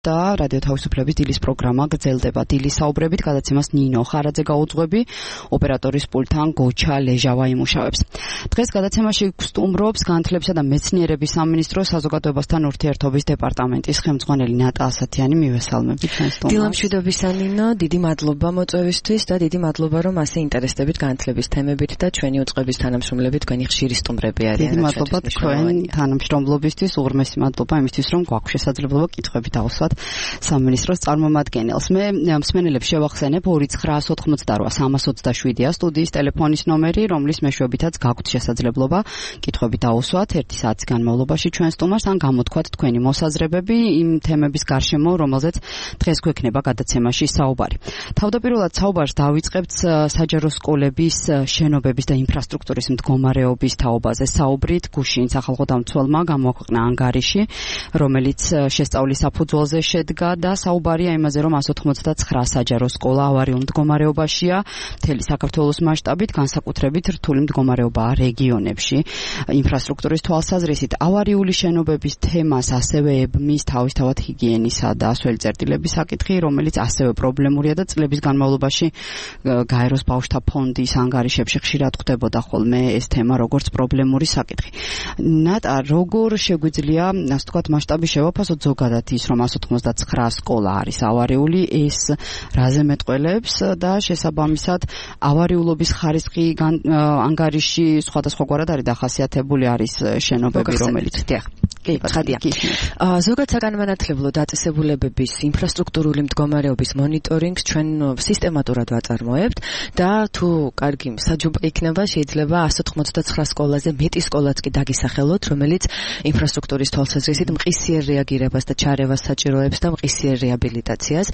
და რადიო თავისუფლების დილის პროგრამა გრძელდება. დილის საუბრებით გადაცემას ნინო ხარაძე გაუძღვები, ოპერატორის პულტთან გოჩა ლეჟავა იმუშავებს. დღეს გადაცემაში გსტუმრობს განათლებისა და მეცნიერების სამინისტროს საზოგადოებასთან ურთიერთობის დეპარტამენტის ხელმძღვანელი ნატა ასათიანი. მივესალმებით ჩვენ სტუმრს. დილამშვიდობისა ნინო, დიდი მადლობა მოწვევისთვის და დიდი მადლობა რომ ასე ინტერესდებით განათლების თემებით და ჩვენი უწყების თანამშრომლები თქვენი ხშირი სტუმრები არიან. დიდი მადლობა თქვენ თანამშრომლობისთვის, უღრმესი მადლობა იმისთვის რომ გვაქვს შესაძლებლობა კითხვები დავუსვათ სამინისტროს წარმომადგენელს. მე მსმენელებს შევახსენებ 2988327-ია სტუდიის ტელეფონის ნომერი, რომლის მეშვეობითაც გაქვთ შესაძლებლობა კითხვები დაუსვათ 1 საათის განმავლობაში ჩვენ სტუმარს ან გამოთქვათ თქვენი მოსაზრებები იმ თემების გარშემო, რომელზეც დღეს გვექნება გადაცემაში საუბარი. თავდაპირველად საუბარს დავიწყებთ საჯარო სკოლების შენობების და ინფრასტრუქტურის მდგომარეობის თაობაზე საუბრით. გუშინ სახალხო დამცველმა გამოაქვეყნა ანგარიში, რომელიც შესწავლის საფუძველზე შედგა და საუბარია იმაზე, რომ 189 საჯარო სკოლა ავარიულ მდგომარეობაშია მთელი საქართველოს მასშტაბით, განსაკუთრებით რთული მდგომარეობაა რეგიონებში. ინფრასტრუქტურის თვალსაზრისით ავარიული შენობების თემას ასევე ებმის თავისთავად ჰიგიენისა და ასველი წერტილების საკითხი, რომელიც ასევე პრობლემურია და წლების განმავლობაში გაეროს ბავშვთა ფონდის ანგარიშებში ხშირად ხვდებოდა ხოლმე ეს თემა როგორც პრობლემური საკითხი. ნატა, როგორ შეგვიძლია, ასე ვთქვათ, მასშტაბი შევაფასოთ ზოგადად ის, რომ 189 სკოლა არის ავარიული, ეს რაზე მეტყველებს და შესაბამისად ავარიულობის ხარისხი ანგარიში სხვადასხვაგვარად არის დახასიათებული, არის შენობები, რომელიც კი, ცხადია. ზოგადად საგანმანათლებლო დაწესებულებების ინფრასტრუქტურული მდგომარეობის მონიტორინგს ჩვენ სისტემატურად ვაწარმოებთ და თუ კარგი საჯობა იქნება, შეიძლება 189 სკოლაზე მეტი სკოლაც კი დაგისახელოთ, რომელიც ინფრასტრუქტურის თვალსაზრისით მყისიერ რეაგირებას და ჩარევას საჭიროებს და მყისიერ რეაბილიტაციას.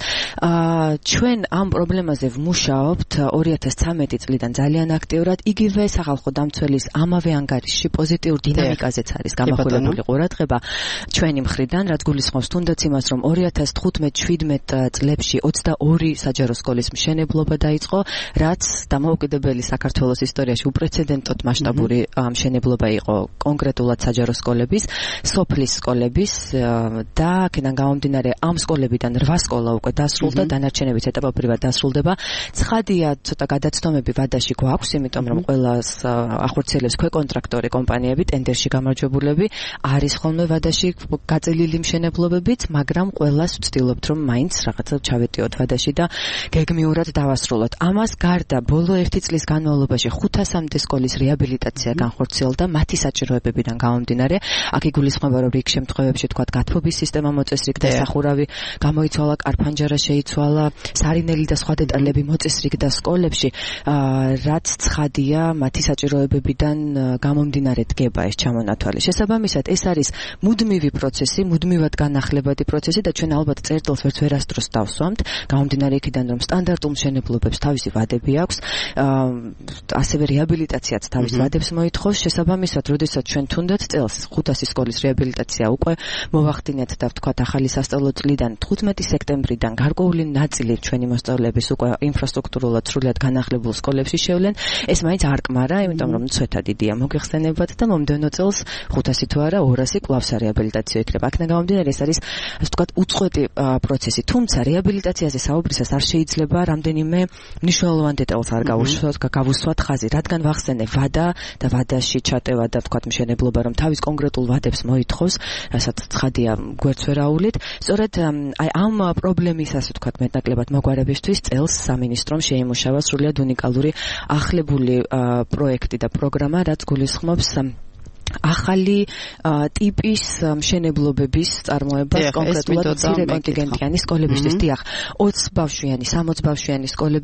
ჩვენ ამ პრობლემაზე ვმუშაობთ 2013 წლიდან ძალიან აქტიურად, იგივე სახალხო დამცველის ამავე ანგარიშში პოზიტიურ დინამიკაზეც არის გამახვილებული ყურადღება ჩვენი მხრიდან, რაც გულისხმობს თუნდაც იმას, რომ 2015-17 წლებში 22 საჯარო სკოლის მშენებლობა დაიწყო, რაც დამოუკიდებელი საქართველოს ისტორიაში უპრეცედენტოდ მასშტაბური მშენებლობა იყო კონკრეტულად საჯარო სკოლების, სოფლის სკოლების და აქედან გამომდინარე ამ სკოლებიდან 8 სკოლა უკვე დასრულდა, დანარჩენებიც ეტაპობრივად დასრულდება. ცხადია, ცოტა გადაცდომები ვადაში გვაქვს, იმიტომ რომ ყველას ახორციელებს ქვეკონტრაქტორი კომპანიები, ტენდერში გამარჯვებულები, არის ხოლმე ვადაში გაწელილი მშენებლობებიც, მაგრამ ყველას ვცდილობთ, რომ მაინც რაღაცა ჩავეტიოთ ვადაში და გეგმიურად დავასრულოთ. ამას გარდა, ბოლო 1 წლის განმავლობაში 500-მდე სკოლის რეაბილიტაცია განხორციელდა მათი საჭიროებებიდან გამომდინარე. აქ იგულისხმება, რომ რიგ შემთხვევებში თქვათ გათბობის სისტემა მოწესრიგდა, სახურავი გამოიცვალა, კარფანჯარა შეიცვალა, სარინელი და სხვა დეტალები მოწესრიგდა სკოლებში, რაც ცხადია მათი საჭიროებებიდან გამომდინარე დგება ეს ჩამონათვალი. შესაბამისად, ეს არის მუდმივი პროცესი, მუდმივად განახლებადი პროცესი და ჩვენ ალბათ წერტილს ვერასდროს დავსვამთ, გამომდინარე იქიდან, რომ სტანდარტულ მშენებლობებს თავისი ვადები აქვს, ასევე რეაბილიტაციაც თავის ვადებს მოითხოვს. შესაბამისად, როდესაც ჩვენ თუნდაც წელს 500 სკოლის რეაბილიტაცია უკვე მოვახდინეთ და ვთქვათ ახალი სასწავლო წლიდან 15 სექტემბრიდან გარკვეული ნაწილი ჩვენი მოსწავლეების უკვე ინფრასტრუქტურულად სრულად განახლებულ სკოლებში შევლენ. ეს მაინც არ კმარა, იმიტომ რომ ცვეთა დიდია მოგეხსენებათ და მომდევნო წელს 500 თუ არა 200 კლავს რეაბილიტაციო იქნება. აქედან გამომდინარე ეს არის ასე ვთქვათ უწყვეტი პროცესი. თუმცა რეაბილიტაციაზე საუბრისას არ შეიძლება რამდენიმე მნიშვნელოვან დეტალს არ გავუსვათ ხაზი, რადგან ვახსენე ვადა და ვადაში ჩატევა და ვთქვათ მშენებლობა რომ თავის კონკრეტულ ვადებს მოითხოვს, რასაც ცხადია გვერდს ვერაულით. სწორედ აი ამ პრობლემის ასე ვთქვათ მეტნაკლებად მოგვარებისთვის წელს სამინისტრომ შეიმუშავა სრულიად უნიკალური ახლებული პროექტი და პროგრამა, რაც გულისხმობს ახალი ტიპის მშენებლობების წარმოებას კონკრეტულად მცირე კონტინგენტიანი სკოლებისთვის. დიახ, 20 ბავშვიანი, 60 ბავშვიანი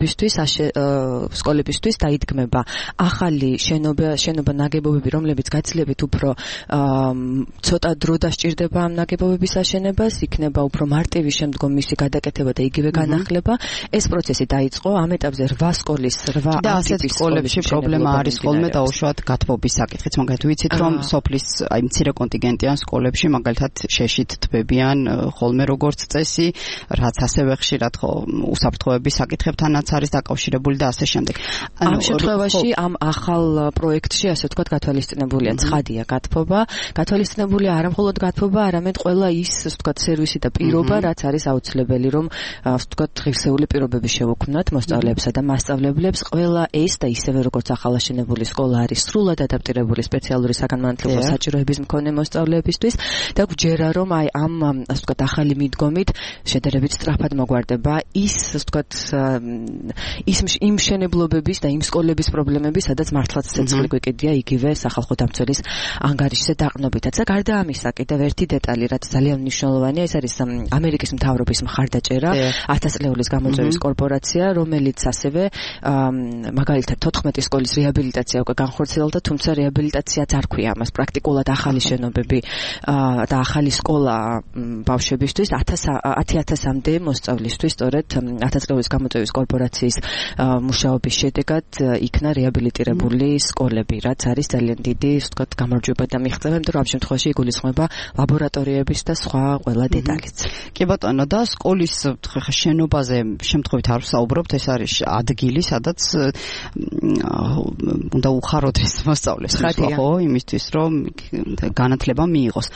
სკოლებისთვის დაიდგმება ახალი შენობა ნაგებობები, რომლებიც გაცილებით უფრო ცოტა დრო დასჭირდება ამ ნაგებობების აშენებას, იქნება უფრო მარტივი შემდგომ მისი გადაკეთება და იგივე განახლება. ეს პროცესი დაიწყო ამ ეტაპზე 8 სკოლის 8 და ასეთ სკოლებში პრობლემა არის ხოლმე დაუშვათ გათბობის საკითხიც, მაგათ ვიცით რომ სოფლის აი მცირე კონტინგენტიან სკოლებში მაგალითად შეშით თბებიან ხოლმე როგორც წესი, რაც ასევე ხშირად ხო უსაფრთხოების საკითხებთანაც არის დაკავშირებული და ასე შემდეგ. ამ შემთხვევაში ამ ახალ პროექტში ასე ვთქვათ გათვალისწინებულია ცხადია გათბობა, გათვალისწინებულია არა მხოლოდ გათბობა, არამედ ყველა ის ვთქვათ სერვისი და პირობა, რაც არის აუცილებელი, რომ ვთქვათ ღირსეული პირობები შევუქმნათ მოსწავლეებსა და მასწავლებლებს. ყველა ეს და ისევე როგორც ახალაშენებული სკოლა არის სრულად ადაპტირებული სპეციალური საგანმანათლებლო საჭიროების მქონე მოსწავლეებისთვის და გვჯერა რომ აი ამ ასე ვთქვათ ახალი მიდგომით შედარებით სწრაფად მოგვარდება ის ვთქვათ იმ მშენებლობების და იმ სკოლების პრობლემები, სადაც მართლაც ცეცხლი გვეკიდია იგივე სახალხო დამცველის ანგარიშზე დაყრდნობითაც. და გარდა ამისა, კიდევ ერთი დეტალი, რაც ძალიან მნიშვნელოვანია, ეს არის ამერიკის მთავრობის მხარდაჭერა 1000 წლეულის გამოწვევის კორპორაცია, რომელიც ასევე მაგალითად 14 სკოლის რეაბილიტაცია უკვე განხორციელდა, თუმცა რეაბილიტაციაც არ ქვია ამას პრაქტიკულად ახალი შენობები და ახალი სკოლა ბავშვებისთვის 10,000-მდე მოსწავლისთვის სწორედ 1000 წლეულის გამოწვევის კორპორაციის მუშაობის შედეგად იქნა რეაბილიტირებული სკოლები, რაც არის ძალიან დიდი, ვთქვათ, გამარჯვება და მიღწევა, იმიტომ რომ ამ შემთხვევაში იგულისხმება ლაბორატორიების და სხვა ყველა დეტალიც. კი ბატონო, და სკოლის შენობაზე შემთხვევით არ ვსაუბრობთ, ეს არის ადგილი, სადაც უნდა უხაროთ ეს მოსწავლეს, ხო, იმისთვის რომ განათლება მიიღოს.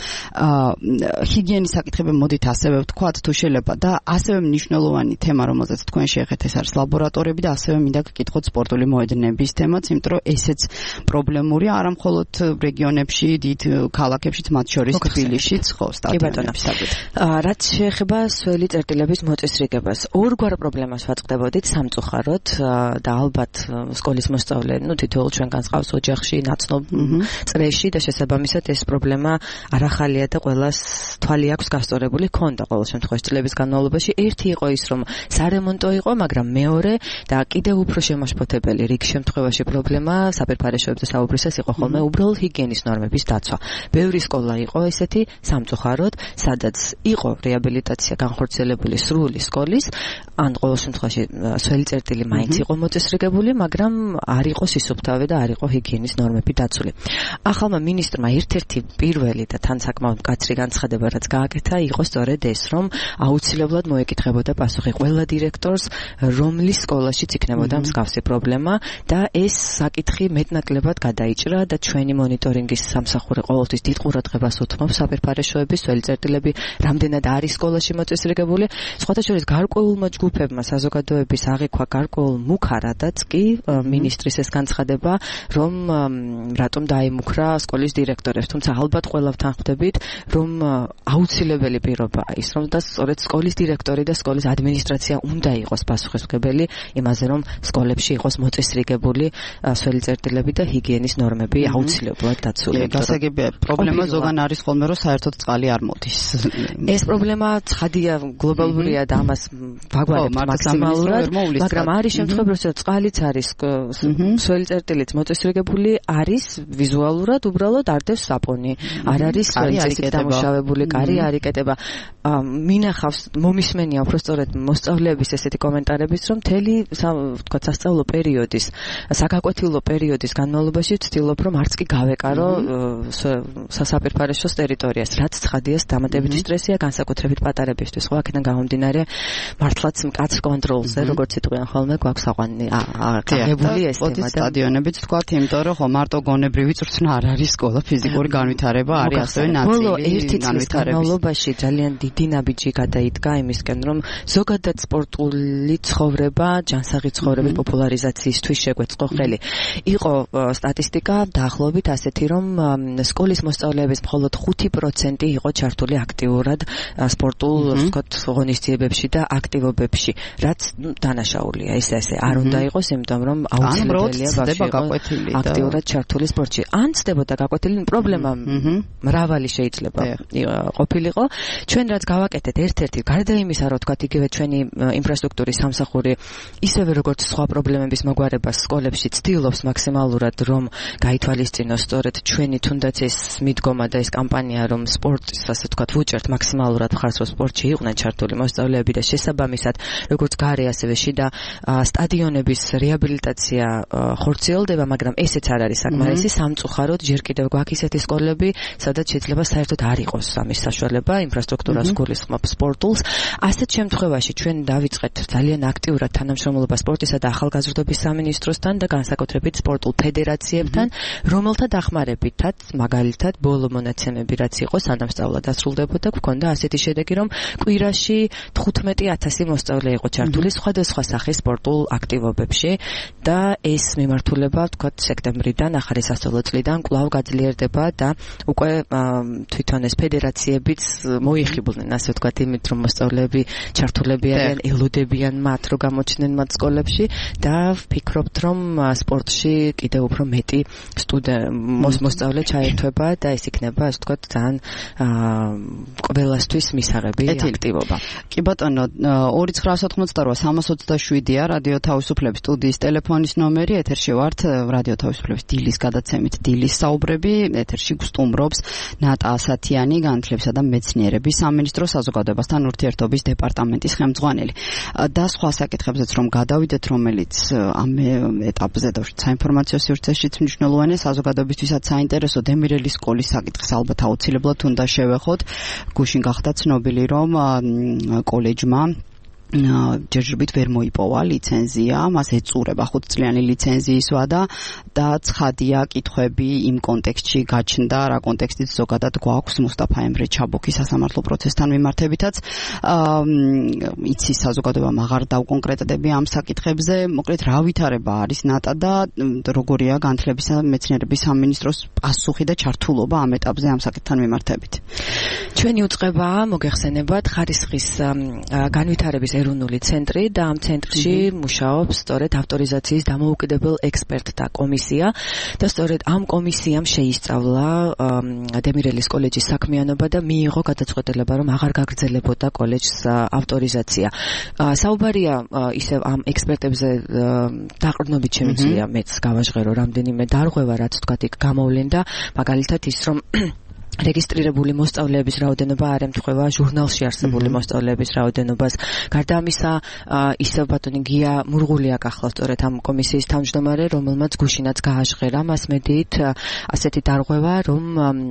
ჰიგიენის საკითხები მოდით ასევე ვთქვათ, თუ შეიძლება და ასევე მნიშვნელოვანი თემა, რომელზეც თქვენ შეეხეთ, ეს არის ლაბორატორიები და ასევე მინდა გკითხოთ სპორტული მოედნების თემაც, იმიტომ რომ ესეც პრობლემურია არა მხოლოდ რეგიონებში, დიდ ქალაქებშიც, მათ შორის თბილისშიც, ხო, სტადიონების საკითხი. რაც შეეხება სველი წერტილების მოწესრიგებას, ორგვარ პრობლემას ვაწყდებოდით სამწუხაროდ და ალბათ სკოლის მოსწავლე, თითოეულ ჩვენგანს ყავს ოჯახში, ნაცნობ წრეში და შესაბამისად ეს პრობლემა არ ახალია და ყველას თვალი აქვს გასწორებული, ქონდა ყოველ შემთხვევაში წლების განმავლობაში. ერთი იყო ის, რომ სარემონტო იყო, მაგრამ მეორე და კიდევ უფრო შემაშფოთებელი რიგ შემთხვევაში პრობლემა საფერფარეშოებზე საუბრისას იყო ხოლმე უბრალოდ ჰიგიენის ნორმების დაცვა. ბევრი სკოლა იყო ესეთი სამწუხაროდ, სადაც იყო რეაბილიტაცია განხორციელებული სრული სკოლის, ან ყოველ შემთხვევაში სველი წერტილი მაინც იყო მოწესრიგებული, მაგრამ არ იყო სისუფთავე და არ იყო ჰიგიენის ნორმები დაცული. ახალმა მინისტრმა ერთ-ერთი პირველი და თან საკმაოდ მკაცრი განცხადება, რაც გააკეთა, იყო სწორედ ეს, რომ აუცილებლად მოეკითხებოდა პასუხი ყველა დირექტორს, რომლის სკოლაშიც იქნებოდა მსგავსი პრობლემა და ეს საკითხი მეტნაკლებად გადაიჭრა და ჩვენი მონიტორინგის სამსახური ყოველთვის დიდ ყურადღებას უთმობს საფერფარეშოების სველი წერტილები რამდენად არის სკოლაში მოწესრიგებული. სხვათა შორის გარკვეულმა ჯგუფებმა საზოგადოების აღიქვა გარკვეულ მუქარადაც კი მინისტრის ეს განცხადება, რომ რატომ დაემუქრა სკოლის დირექტორებს, თუმცა ალბათ ყველავთან ხვდებით, რომ აუცილებელი პირობა ის, რომ და სწორედ სკოლის დირექტორი და სკოლის ადმინისტრაცია უნდა იყოს პასუხისმგებელი იმაზე, რომ სკოლებში იყოს მოწესრიგებული სველი წერტილები და ჰიგიენის ნორმები აუცილებლად დაცული. გასაგებია პრობლემა ზოგან არის ხოლმე, რომ საერთოდ წყალი არ მოდის. ეს პრობლემა ცხადია, გლობალურია და ამას ვაგვარებთ მაქსიმალურად, მაგრამ არის შემთხვევები, რომ წყალიც არის, სველი წერტილიც მოწესრიგებული არის ვიზუალურად, უბრალოდ არდევს საპონი. არ არის წესით დამუშავებული, კარი არ იკეტება. მინახავს მომისმენია უფრო სწორედ მოსწავლეების ესეთი კომენტარების, რომ მთელი ვთქვათ სასწავლო პერიოდის, საგაკვეთილო პერიოდის განმავლობაში ვცდილობ, რომ არც კი გავეკარო სასაფერფარეშოს ტერიტორიას, რაც ცხადია დამატებითი სტრესია განსაკუთრებით პატარებისთვის. ხო, აქედან გამომდინარე, მართლაც მკაცრ კონტროლზე, როგორც იტყვიან ხოლმე, გვაქვს აყვანილი აღებული ეს თემა და სტადიონებიც ვთქვათ, იმიტომ რომ ხო მარტო გონებრივი წვრთნა არ არის სკოლა, ფიზიკური განვითარება არის ასევე ნაწილი. ბოლო ერთი წლის განმავლობაში ძალიან დიდი ნაბიჯი გადაიდგა იმისკენ, რომ ზოგადად სპორტული ცხოვრება, ჯანსაღი ცხოვრების პოპულარიზაციისთვის შეგვეწყო ხელი. იყო სტატისტიკა დაახლოებით ასეთი, რომ სკოლის მოსწავლეების მხოლოდ 5% იყო ჩართული აქტიურად სპორტულ, ვთქვათ, ღონისძიებებში და აქტივობებში, რაც დანაშაულია. ეს ესე არ უნდა იყოს, იმიტომ რომ აუცილებელია ბავშვი აქტიურად ჩართული სპორტში. ან ცდებოდა გაკვეთილი, პრობლემა მრავალი შეიძლება ყოფილიყო. ჩვენ რაც გავაკეთეთ ერთ-ერთი გარდა იმისა, რომ თქვათ იგივე ჩვენი ინფრასტრუქტურის სამსახური ისევე როგორც სხვა პრობლემების მოგვარებას სკოლებში ცდილობს მაქსიმალურად, რომ გაითვალისწინოს სწორედ ჩვენი თუნდაც ეს მიდგომა და ეს კამპანია, რომ სპორტის, ასე ვთქვათ, ვუჭერთ მაქსიმალურად მხარს, რომ სპორტში იყვნენ ჩართული მოსწავლეები და შესაბამისად, როგორც გარე ასევე შიდა სტადიონების რეაბილიტაცია ხორციელდება, მაგრამ ესეც არ არის საკმარისი. სამწუხაროდ ჯერ კიდევ გვაქვს ისეთი სკოლები, სადაც შეიძლება საერთოდ არ იყოს ამის საშუალება, ინფრასტრუქტურას გულისხმობ სპორტულს. ასეთ შემთხვევაში ჩვენ დავიწყეთ ძალიან აქტიურად თანამშრომლობა სპორტისა და ახალგაზრდობის სამინისტროსთან და განსაკუთრებით სპორტულ ფედერაციებთან, რომელთა დახმარებითაც, მაგალითად, ბოლო მონაცემები რაც იყო, სანამ სწავლა დასრულდებოდა, გვქონდა ასეთი შედეგი, რომ კვირაში 15,000 მოსწავლე იყო ჩართული სხვადასხვა სახის სპორტულ აქტივობებში და ეს მიმართულება, ვთქვათ, სექტემბრიდან, ახალი სასწავლო წლიდან კვლავ გაძლიერდება და უკვე თვითონ ეს ფედერაციებიც მოიხიბლნენ, ასე ვთქვათ, იმით, რომ მოსწავლეები ჩართულები არიან, ელოდებიან მათ, რომ გამოჩნდნენ მათ სკოლებში და ვფიქრობთ, რომ სპორტში კიდევ უფრო მეტი მოსწავლე ჩაერთვება და ეს იქნება, ასე ვთქვათ, ძალიან ყველასთვის მისაღები აქტივობა. კი ბატონო, 2988-327-ია რადიო თავისუფლების სტუდიის ტელეფონის ნომერი, ეთერში ვართ რადიო თავისუფლების დილის გადაცემით დილის საუბრები, ეთერში გსტუმრობს ნატა ასათიანი, განათლებისა და მეცნიერების სამინისტროს საზოგადოებასთან ურთიერთობის დეპარტამენტის ხელმძღვანელი. და სხვა საკითხებზეც რომ გადავიდეთ, რომელიც ამ ეტაპზე და საინფორმაციო სივრცეშიც მნიშვნელოვანია, საზოგადოებისთვისაც საინტერესო დემირელის სკოლის საკითხს ალბათ აუცილებლად უნდა შევეხოთ. გუშინ გახდა ცნობილი, რომ კოლეჯმა ჯერჯერობით ვერ მოიპოვა ლიცენზია, მას ეწურება 5-წლიანი ლიცენზიის ვადა და ცხადია კითხვები იმ კონტექსტში გაჩნდა, რა კონტექსტიც ზოგადად გვაქვს მუსტაფა ემრე ჩაბოქის სასამართლო პროცესთან მიმართებითაც. იცის საზოგადოება აღარ დავკონკრეტდები ამ საკითხებზე, მოკლედ რა ვითარება არის ნატა და როგორია განათლებისა და მეცნიერების სამინისტროს პასუხი და ჩართულობა ამ ეტაპზე ამ საკითხთან მიმართებით. ჩვენი უწყებაა, მოგეხსენებათ, ხარისხის განვითარების ეროვნული ცენტრი და ამ ცენტრში მუშაობს სწორედ ავტორიზაციის დამოუკიდებელ ექსპერტთა კომისია და სწორედ ამ კომისიამ შეისწავლა დემირელის კოლეჯის საქმიანობა და მიიღო გადაწყვეტილება, რომ აღარ გაგრძელებოდა კოლეჯს ავტორიზაცია. საუბარია ისევ ამ ექსპერტებზე დაყრდნობით შემიძლია მეც გავაჟღერო რამდენიმე დარღვევა, რაც თქვათ იქ გამოვლენდა, მაგალითად ის, რომ რეგისტრირებული მოსწავლეების რაოდენობა არ ემთხვევა ჟურნალში არსებული მოსწავლეების რაოდენობას. გარდა ამისა, ისევ ბატონი გია მურღულიაკ ახლა სწორედ ამ კომისიის თავმჯდომარე, რომელმაც გუშინაც გააჟღერა მასმედიით ასეთი დარღვევა, რომ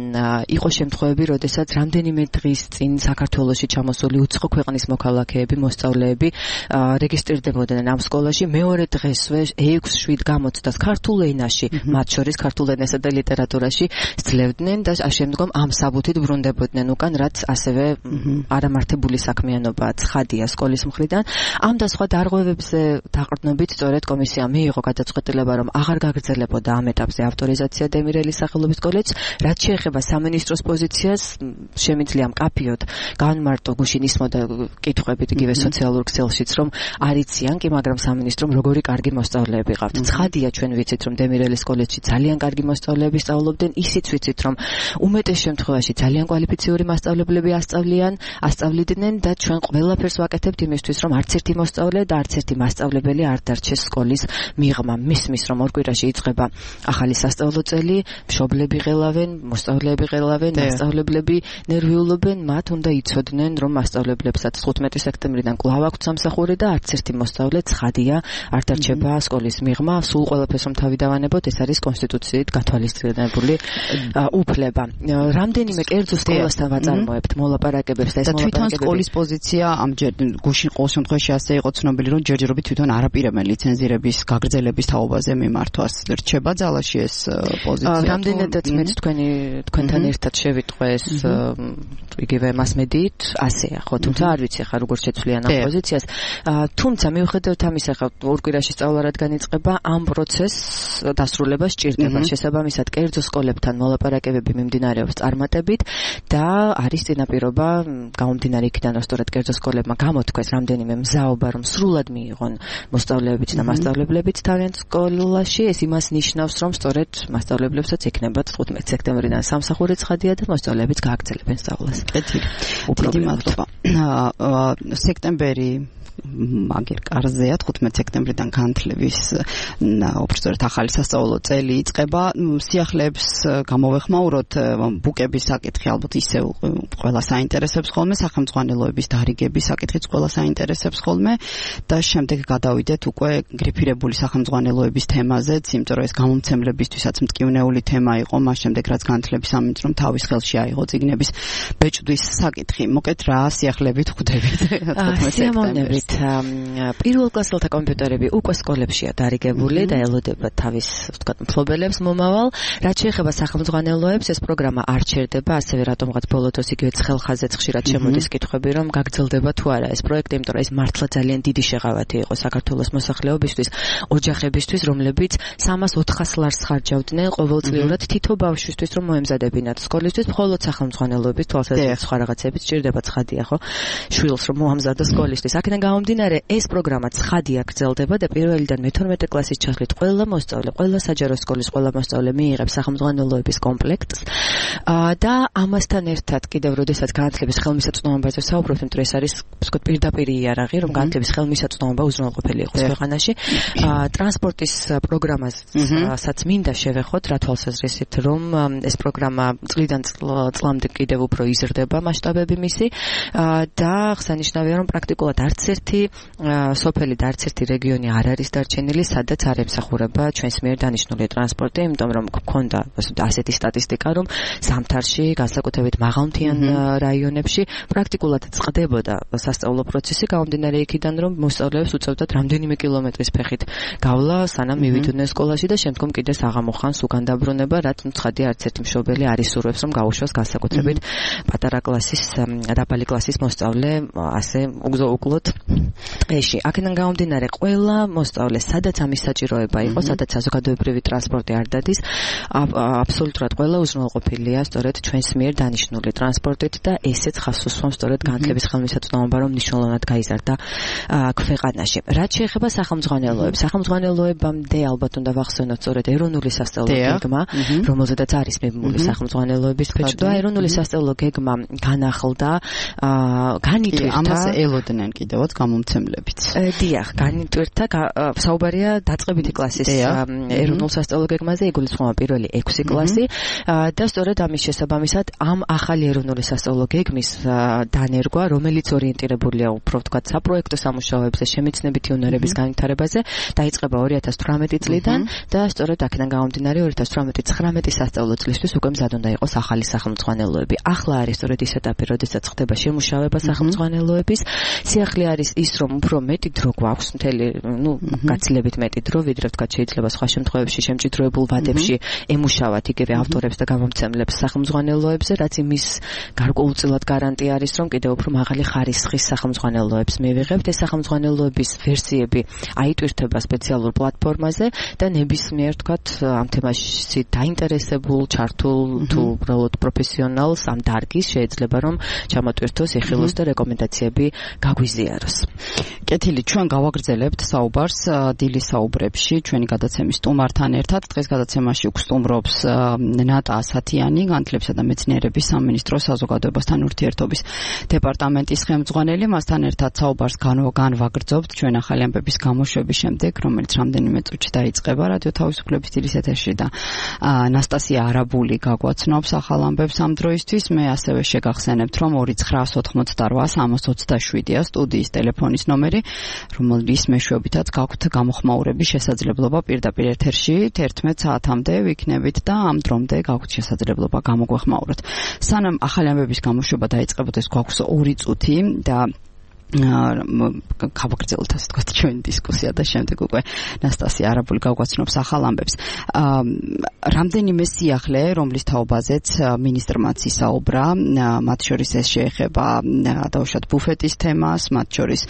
იყო შემთხვევები, როდესაც რამდენიმე დღის წინ საქართველოში ჩამოსული უცხო ქვეყნის მოქალაქეები, მოსწავლეები რეგისტრირდებოდნენ ამ სკოლაში, მეორე დღესვე 6-7 გამოცდას ქართულ ენაში, მათ შორის ქართულ ენასა და ლიტერატურაში სძლევდნენ და შემდგომ ამ საბუთით ბრუნდებოდნენ უკან, რაც ასევე არამართებული საქმიანობაა, ცხადია სკოლის მხრიდან. ამ და სხვა დარღვევებზე დაყრდნობით სწორედ კომისიამ მიიღო გადაწყვეტილება, რომ აღარ გაგრძელებოდა ამ ეტაპზე ავტორიზაცია დემირელის სახელობის კოლეჯს, რაც შეეხება სამინისტროს პოზიციას, შემიძლია მკაფიოდ განმარტო გუშინ ისმოდა კითხვებით იგივე სოციალურ ქსელშიც, რომ არიციან კი, მაგრამ სამინისტრომ როგორი კარგი მოსწავლეები ყავთ. ცხადია ჩვენ ვიცით, რომ დემირელის კოლეჯში ძალიან კარგი მოსწავლეები სწავლობდნენ, ისიც ვიცით, რომ უმეტეს შემთხვევაში ძალიან კვალიფიციური მასწავლებლები ასწავლიდნენ და ჩვენ ყველაფერს ვაკეთებთ იმისთვის, რომ არც ერთი მოსწავლე და არც ერთი მასწავლებელი არ დარჩეს სკოლის მიღმა. მისმის, რომ ორ კვირაში იწყება ახალი სასწავლო წელი, მშობლები ღელავენ, მოსწავლეები ღელავენ, მასწავლებლები ნერვიულობენ, მათ უნდა იცოდნენ, რომ მასწავლებლებსაც 15 სექტემბრიდან კვლავ აქვთ სამსახური და არც ერთი მოსწავლე ცხადია არ დარჩება სკოლის მიღმა. სულ ყველაფერს რომ თავი დავანებოთ, ეს არის კონსტიტუციით გათვალისწინებული უფლება. რამდენიმე კერძო სკოლასთან ვაწარმოებთ მოლაპარაკებებს და ეს თვითონ სკოლის პოზიცია ამჯერ გუშინ ყოველ შემთხვევაში ასე იყო ცნობილი, რომ ჯერჯერობით თვითონ არაპირებენ ლიცენზირების გაგრძელების თაობაზე მიმართვას. რჩება ძალაში ეს პოზიცია? რამდენადაც მეც თქვენთან ერთად შევიტყვე ეს იგივე მასმედიით, ასეა ხო, თუმცა არ ვიცი ახლა როგორ შეცვლიან ამ პოზიციას. თუმცა მიუხედავად ამისა, ახლა ორ კვირაში სწავლა რადგან იწყება, ამ პროცესს დასრულება სჭირდება. შესაბამისად, კერძო სკოლებთან მოლაპარაკებები მიმდინარეობს წარმატებით და არის წინაპირობა გამომდინარე იქიდან, რომ სწორედ კერძო სკოლებმა გამოთქვეს რამდენიმე მზაობა, რომ სრულად მიიღონ მოსწავლეებიც და მასწავლებლებიც თავიანთ სკოლაში. ეს იმას ნიშნავს, რომ სწორედ მასწავლებლებსაც ექნებათ 15 სექტემბრიდან სამსახური ცხადია და მოსწავლეებიც გააგრძელებენ სწავლას. დიდი მადლობა. სექტემბერი მაგერ კარზეა 15 სექტემბრიდან განათლების უბრალოდ ახალი სასწავლო წელი იწყება. სიახლეებს გამოვეხმაუროთ, ბუკების საკითხი ალბათ ისევ ყველა საინტერესებს ხოლმე, სახელმძღვანელოების დარიგების საკითხიც ყველა საინტერესებს ხოლმე და შემდეგ გადავიდეთ უკვე გრიფირებული სახელმძღვანელოების თემაზეც, იმიტომ რომ ეს გამომცემლებისთვისაც მტკივნეული თემა იყო, მას შემდეგ რაც განათლების სამინისტრომ თავის ხელში აიღო წიგნების ბეჭდვის საკითხი. მოკეთ რა სიახლეებით ხვდებით? სიამოვნებით. პირველ კლასელთა კომპიუტერები უკვე სკოლებშია დარიგებული და ელოდება თავის ვთქვათ მფლობელებს მომავალ. რაც შეეხება სახელმძღვანელოებს, ეს პროგრამა არ ჩერდება, ასევე რატომღაც ბოლო დროს იგივე ცხელხაზეც ხშირად შემოდის კითხვები, რომ გაგრძელდება თუ არა ეს პროექტი, იმიტომ რომ ეს მართლა ძალიან დიდი შეღავათი იყო საქართველოს მოსახლეობისთვის, ოჯახებისთვის, რომლებიც 300-400 ლარს ხარჯავდნენ ყოველწლიურად თითო ბავშვისთვის, რომ მოემზადებინათ სკოლისთვის, მხოლოდ სახელმძღვანელოების თვალსაზრისით სხვა რაღაცები სჭირდება ცხადია, ხო? შვილს რომ მოამზადო სკოლისთვის. აქედან გამომდინარე, ეს პროგრამა ცხადია გრძელდება და პირველიდან მე-12 კლასის ჩათვლით ყველა მოსწავლე, ყველა საჯარო სკოლის ყველა მოსწავლე მიიღებს სახელმძღვანელოების კომპლექტს. და ამასთან ერთად კიდევ როდესაც განათლების ხელმისაწვდომობაზე ვსაუბრობთ, იმიტომ ეს არის ვთქვათ პირდაპირი იარაღი, რომ განათლების ხელმისაწვდომობა უზრუნველყოფილი იყოს ქვეყანაში. ტრანსპორტის პროგრამასაც მინდა შევეხოთ რა თვალსაზრისით, რომ ეს პროგრამა წლიდან წლამდე კიდევ უფრო იზრდება მასშტაბები მისი და აღსანიშნავია, რომ პრაქტიკულად არც ერთი სოფელი და არც ერთი რეგიონი არ არის დარჩენილი, სადაც არ ემსახურება ჩვენს მიერ დანიშნული ტრანსპორტი, იმიტომ რომ გქონდა ასეთი სტატისტიკა, რომ ზამთარში, განსაკუთრებით მაღალმთიან რაიონებში პრაქტიკულად წყდებოდა სასწავლო პროცესი, გამომდინარე იქიდან, რომ მოსწავლეებს უწევდათ რამდენიმე კილომეტრის ფეხით გავლა, სანამ მივიდნენ სკოლაში და შემდგომ კიდე საღამოხანს უკან დაბრუნება, რაც ცხადია არც ერთი მშობელი არ ისურვებს, რომ გაუშვას განსაკუთრებით პატარა კლასის, დაბალი კლასის მოსწავლე ასე უკლოდ ტყეში. აქედან გამომდინარე, ყველა მოსწავლე, სადაც ამის საჭიროება იყო, სადაც საზოგადოებრივი ტრანსპორტი არ დადის, აბსოლუტურად ყველა უზრუნველყოფილია სწორედ ჩვენს მიერ დანიშნული ტრანსპორტით და ესეც ხაზს უსვამს სწორედ განათლების ხელმისაწვდომობა, რომ მნიშვნელოვნად გაიზარდა ქვეყანაში. რაც შეეხება სახელმძღვანელოებს, სახელმძღვანელოებამდე ალბათ უნდა ვახსენოთ სწორედ ეროვნული სასწავლო გეგმა, რომელზედაც არის მიბმული სახელმძღვანელოების ბეჭდვა. ეროვნული სასწავლო გეგმა განახლდა, განიტვირთა. ამას ელოდნენ კიდევაც გამომცემლებიც. დიახ, განიტვირთა, საუბარია დაწყებითი კლასის ეროვნულ სასწავლო გეგმაზე, იგულისხმება პირველი 6 კლასი და სწორედ ამის შესაბამისად ამ ახალი ეროვნული სასწავლო გეგმის დანერგვა, რომელიც ორიენტირებულია უფრო ვთქვათ საპროექტო სამუშაოებზე, შემეცნებითი უნარების განვითარებაზე, დაიწყება 2018 წლიდან და სწორედ აქედან გამომდინარე 2018-19 სასწავლო წლისთვის უკვე მზად უნდა იყოს ახალი სახელმძღვანელოები. ახლა არის სწორედ ის ეტაპი, როდესაც ხდება შემუშავება სახელმძღვანელოების. სიახლე არის ის, რომ უფრო მეტი დრო გვაქვს, მთელი, გაცილებით მეტი დრო, ვიდრე ვთქვათ შეიძლება სხვა შემთხვევებში შემჭიდროებულ ვადებში ემუშავათ იგივე ავტორებს და გამომცემლებს სახელმძღვანელოებზე, რაც იმის გარკვეულწილად გარანტია არის, რომ კიდევ უფრო მაღალი ხარისხის სახელმძღვანელოებს მივიღებთ. ეს სახელმძღვანელოების ვერსიები აიტვირთება სპეციალურ პლატფორმაზე და ნებისმიერ ვთქვათ ამ თემაში დაინტერესებულ, ჩართულ თუ უბრალოდ პროფესიონალს ამ დარგის შეიძლება რომ ჩამოტვირთოს, ეხილოს და რეკომენდაციები გაგვიზიაროს. კეთილი, ჩვენ გავაგრძელებთ საუბარს დილის საუბრებში ჩვენი გადაცემის სტუმართან ერთად. დღეს გადაცემაში გვსტუმრობს ნატა ასათიანი, განათლებისა და მეცნიერების სამინისტროს საზოგადოებასთან ურთიერთობის დეპარტამენტის ხელმძღვანელი. მასთან ერთად საუბარს განვაგრძობთ ჩვენ ახალი ამბების გამოშვების შემდეგ, რომელიც რამდენიმე წუთში დაიწყება რადიო თავისუფლების დილის ეთერში და ნასტასია არაბული გაგვაცნობს ახალ ამბებს ამ დროისთვის. მე ასევე შეგახსენებთ, რომ 298-327-327-ია სტუდიის ტელეფონის ნომერი, რომელიც მეშვეობითაც გაქვთ გამოხმაურების შესაძლებლობა პირდაპირ ეთერში 11 საათამდე ვიქნებით და ამ დრომდე გაქვთ შესაძლებლობა გამოგვეხმაუროთ. სანამ ახალი ამბების გამოშვება დაიწყებოდეს, გვაქვს 2 წუთი და გავაგრძელოთ ასე ვთქვათ ჩვენი დისკუსია და შემდეგ უკვე ნასტასია არაბული გაგვაცნობს ახალ ამბებს. რამდენიმე სიახლე, რომლის თაობაზეც მინისტრმაც ისაუბრა, მათ შორის ეს შეეხება დაუშვათ ბუფეტის თემას, მათ შორის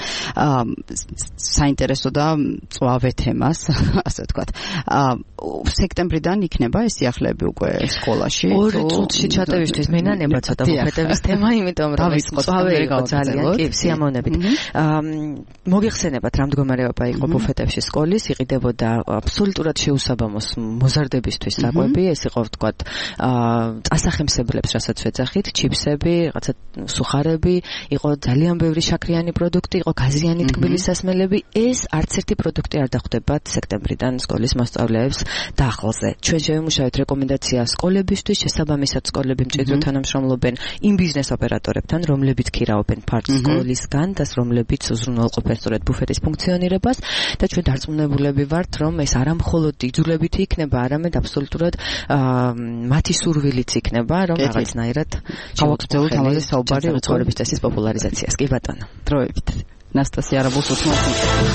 საინტერესო და მწვავე თემას, ასე ვთქვათ. სექტემბრიდან იქნება ეს სიახლეები უკვე სკოლაში. 2 წუთში ჩატევისთვის მენანება ცოტა ბუფეტების თემა, იმიტომ რომ ეს მწვავე იყო ძალიან. კი, სიამოვნებით. მოგესალმებით. მოგიხსენებათ რა მდგომარეობა იყო ბუფეტებში სკოლის, იყიდებოდა აბსოლუტურად შეუსაბამოს მოზარდებისთვის საკვები, ეს იყო ვთქვათ ასახემსებლებს, რასაც ვეძახით, ჩიფსები, რაღაცა სუხარები, იყო ძალიან ბევრი შაქრიანი პროდუქტი, იყო გაზიანი ტკბილი სასმელები, ეს არც ერთი პროდუქტი არ დახვდებათ სექტემბრიდან სკოლის მოსწავლეებს დახლზე. ჩვენ შევიმუშავეთ რეკომენდაცია სკოლებისთვის, შესაბამისად სკოლები მჭიდროდ თანამშრომლობენ იმ ბიზნეს ოპერატორებთან, რომლებიც ქირავენ ფართო სკოლისგან და რომლებიც უზრუნველყოფენ სწორედ ბუფეტის ფუნქციონირებას და ჩვენ დარწმუნებულები ვართ, რომ ეს არა მხოლოდ იძულებითი იქნება, არამედ აბსოლუტურად მათი სურვილიც იქნება, რომ რაღაცნაირად გავაგრძელოთ ამაზე საუბარი ცხოვრების წესის პოპულარიზაციას. კი ბატონო. დროებით. ნასტასია არაბულსუთმოთი.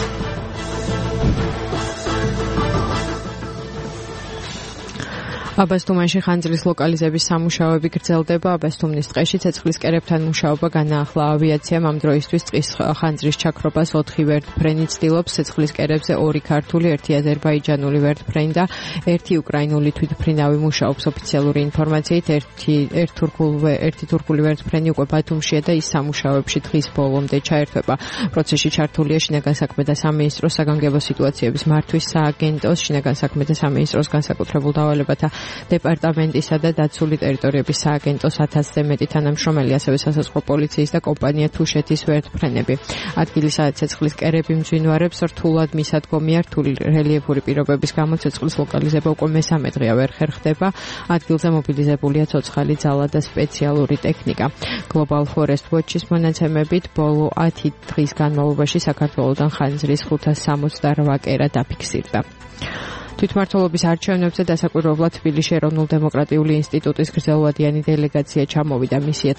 აბასთუმანში ხანძრის ლოკალიზების სამუშაოები გრძელდება. აბასთუმნის ტყეში ცეცხლის კერებთან მუშაობა განაახლა ავიაციამ. ამ დროისთვის ტყის ხანძრის ჩაქრობას 4 ვერტფრენი ცდილობს. ცეცხლის კერებზე 2 ქართული, 1 აზერბაიჯანული ვერტფრენი და 1 უკრაინული თვითმფრინავი მუშაობს. ოფიციალური ინფორმაციით, ერთი თურქული ვერტფრენი უკვე ბათუმშია და ის სამუშაოებში დღის ბოლომდე ჩაერთვება. პროცესში ჩართულია შინაგან საქმეთა სამინისტროს საგანგებო სიტუაციების მართვის სააგენტოს, შინაგან საქმეთა სამინისტროს განსაკუთრებულ დავალებათა დეპარტამენტისა და დაცული ტერიტორიების სააგენტოს 1000-ზე მეტი თანამშრომელი, ასევე სასაზღვრო პოლიციის და კომპანია თუშეთის ვერტფრენები. ადგილისა ცეცხლის კერები მძვინვარებს რთულად მისადგომია. რთული რელიეფური პირობების გამო ცეცხლის ლოკალიზება უკვე მესამე დღეა ვერ ხერხდება. ადგილზე მობილიზებულია ცოცხალი ძალა და სპეციალური ტექნიკა. Global Forest Watch-ის მონაცემებით, ბოლო 10 დღის განმავლობაში საქართველოდან ხანძრის 568 კერა დაფიქსირდა. თვითმმართველობის არჩევნებზე დასაკვირვებლად თბილისში ეროვნულ დემოკრატიული ინსტიტუტის გრძელვადიანი დელეგაცია ჩამოვიდა. მისია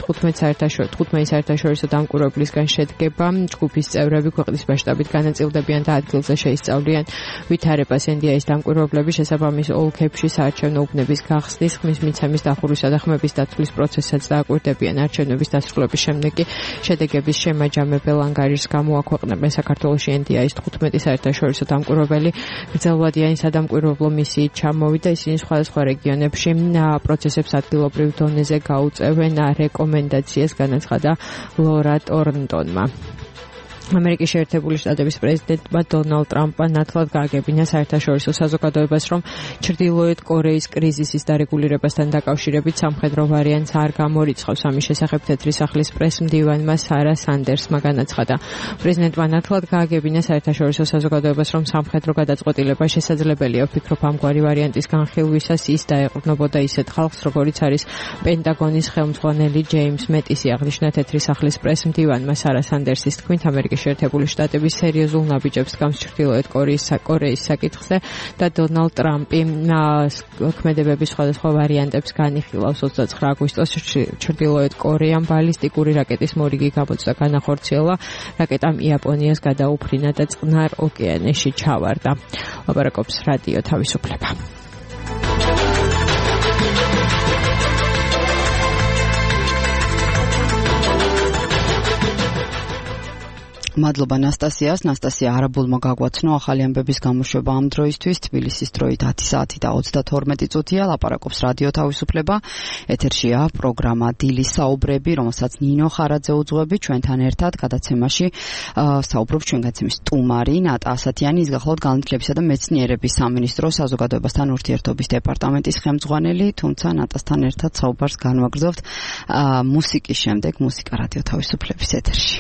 15 საერთაშორისო დამკვირვებლისგან შედგება. ჯგუფის წევრები ქვეყნის მასშტაბით განაწილდებიან და ადგილზე შეისწავლიან ვითარებას. ენდიაის დამკვირვებლები შესაბამის ოლქებში საარჩევნო უბნების გახსნის, ხმის მიცემის დახურვისა და ხმების დათვლის პროცესსაც დააკვირდებიან. არჩევნების დასრულების შემდეგ კი შედეგების შემაჯამებელ ანგარიშს გამოაქვეყნებენ. საქართველოში ენდიაის 15 საერთაშორისო დამკვირვებელი გრძელვადიანი დამკვირვებლო მისიით ჩამოვიდა. ისინი სხვადასხვა რეგიონებში პროცესებს ადგილობრივ დონეზე გაუწევენ რეკომენდაციას, განაცხადა ლორა ტორნტონმა. ამერიკის შეერთებული შტატების პრეზიდენტმა დონალდ ტრამპმა ნათლად გააგებინა საერთაშორისო საზოგადოებას, რომ ჩრდილოეთ კორეის კრიზისის დარეგულირებასთან დაკავშირებით სამხედრო ვარიანტს არ გამორიცხავს. ამის შესახებ თეთრი სახლის პრესმდივანმა სარა სანდერსმა განაცხადა. პრეზიდენტმა ნათლად გააგებინა საერთაშორისო საზოგადოებას, რომ სამხედრო გადაწყვეტილება შესაძლებელია. ვფიქრობ, ამგვარი ვარიანტის განხილვისას ის დაეყრდნობოდა ისეთ ხალხს, როგორიც არის პენტაგონის ხელმძღვანელი ჯეიმს მეტისი, აღნიშნა თეთრი სახლის პრესმდივანმა სარა სანდერსის თქმით, ამერიკის შეერთებული შტატები სერიოზულ ნაბიჯებს დგამს ჩრდილოეთ კორეის საკითხზე და დონალდ ტრამპი ქმედებების სხვადასხვა ვარიანტებს განიხილავს. 29 აგვისტოს ჩრდილოეთ კორეამ ბალისტიკური რაკეტის მორიგი გამოცდა, განახორციელა. რაკეტამ იაპონიას გადაუფრინა და წყნარ ოკეანეში ჩავარდა. ლაპარაკობს რადიო თავისუფლება. მადლობა ნასტასიას. ნასტასია არაბულმა გაგვაცნო ახალი ამბების გამოშვება ამ დროისთვის. თბილისის დროით 10 საათი და 32 წუთია. ლაპარაკობს რადიო თავისუფლება. ეთერშია პროგრამა დილის საუბრები, რომელსაც ნინო ხარაძე უძღვები. ჩვენთან ერთად გადაცემაში საუბრობს ჩვენ გადაცემის სტუმარი ნატა ასათიანი, ის გახლავთ განათლებისა და მეცნიერების სამინისტროს საზოგადოებასთან ურთიერთობის დეპარტამენტის ხელმძღვანელი, თუმცა ნატასთან ერთად საუბარს განვაგრძობთ მუსიკის შემდეგ. მუსიკა რადიო თავისუფლების ეთერში.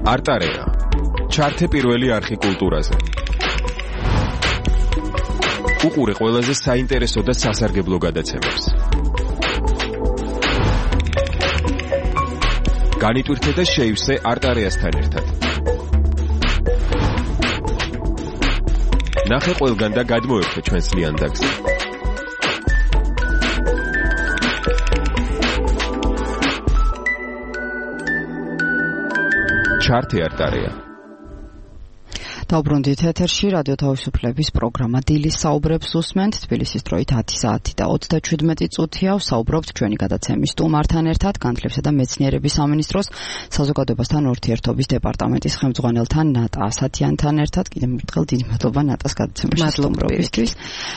არტარეა. ჩართე პირველი არხი კულტურაზე. უყურე ყველაზე საინტერესო და სასარგებლო გადაცემებს. განიტვირთე და შეივსე არტარეასთან ერთად. ნახე ყველგან და გადმოერთე ჩვენს ლიანდაგზე. ჩართე არტარეა. დაუბრუნდით ეთერში რადიო თავისუფლების პროგრამა დილის საუბრებს უსმენთ. თბილისის დროით 10 საათი და 37 წუთია. ვსაუბრობთ ჩვენი გადაცემის სტუმართან ერთად, განათლებისა და მეცნიერების სამინისტროს საზოგადოებასთან ურთიერთობის დეპარტამენტის ხელმძღვანელთან ნატა ასათიანთან ერთად. კიდევ ერთხელ დიდი მადლობა ნატას გადაცემაში სტუმრობისთვის.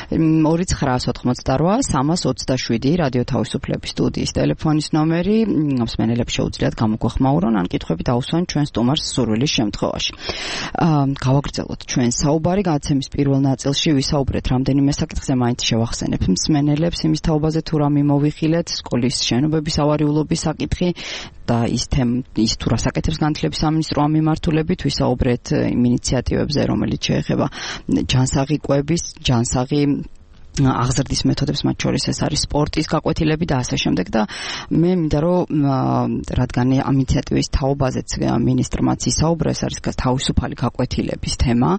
2988-327 რადიო თავისუფლების სტუდიის ტელეფონის ნომერი. მსმენელებს შეუძლიათ გამოგვეხმაურონ ან კითხვები დაუსვან ჩვენ სტუმარს სურვილის შემთხვევაში. გავაგრძელოთ ჩვენ საუბარი გადაცემის პირველ ნაწილში ვისაუბრეთ რამდენიმე საკითხზე, მაინც შევახსენებ მსმენელებს იმის თაობაზე თუ რა მიმოვიხილეთ, სკოლის შენობების ავარიულობის საკითხი და ის თუ რა საკეთებს განათლების სამინისტრო ამ მიმართულებით, ვისაუბრეთ იმ ინიციატივებზე, რომელიც შეეხება ჯანსაღი კვების, ჯანსაღი აღზრდის მეთოდებს, მათ შორის ეს არის სპორტის გაკვეთილები და ასე შემდეგ და მე მინდა რომ რადგან ამ ინიციატივის თაობაზეც მინისტრმაც ისაუბრა, ეს არის თავისუფალი გაკვეთილების თემა,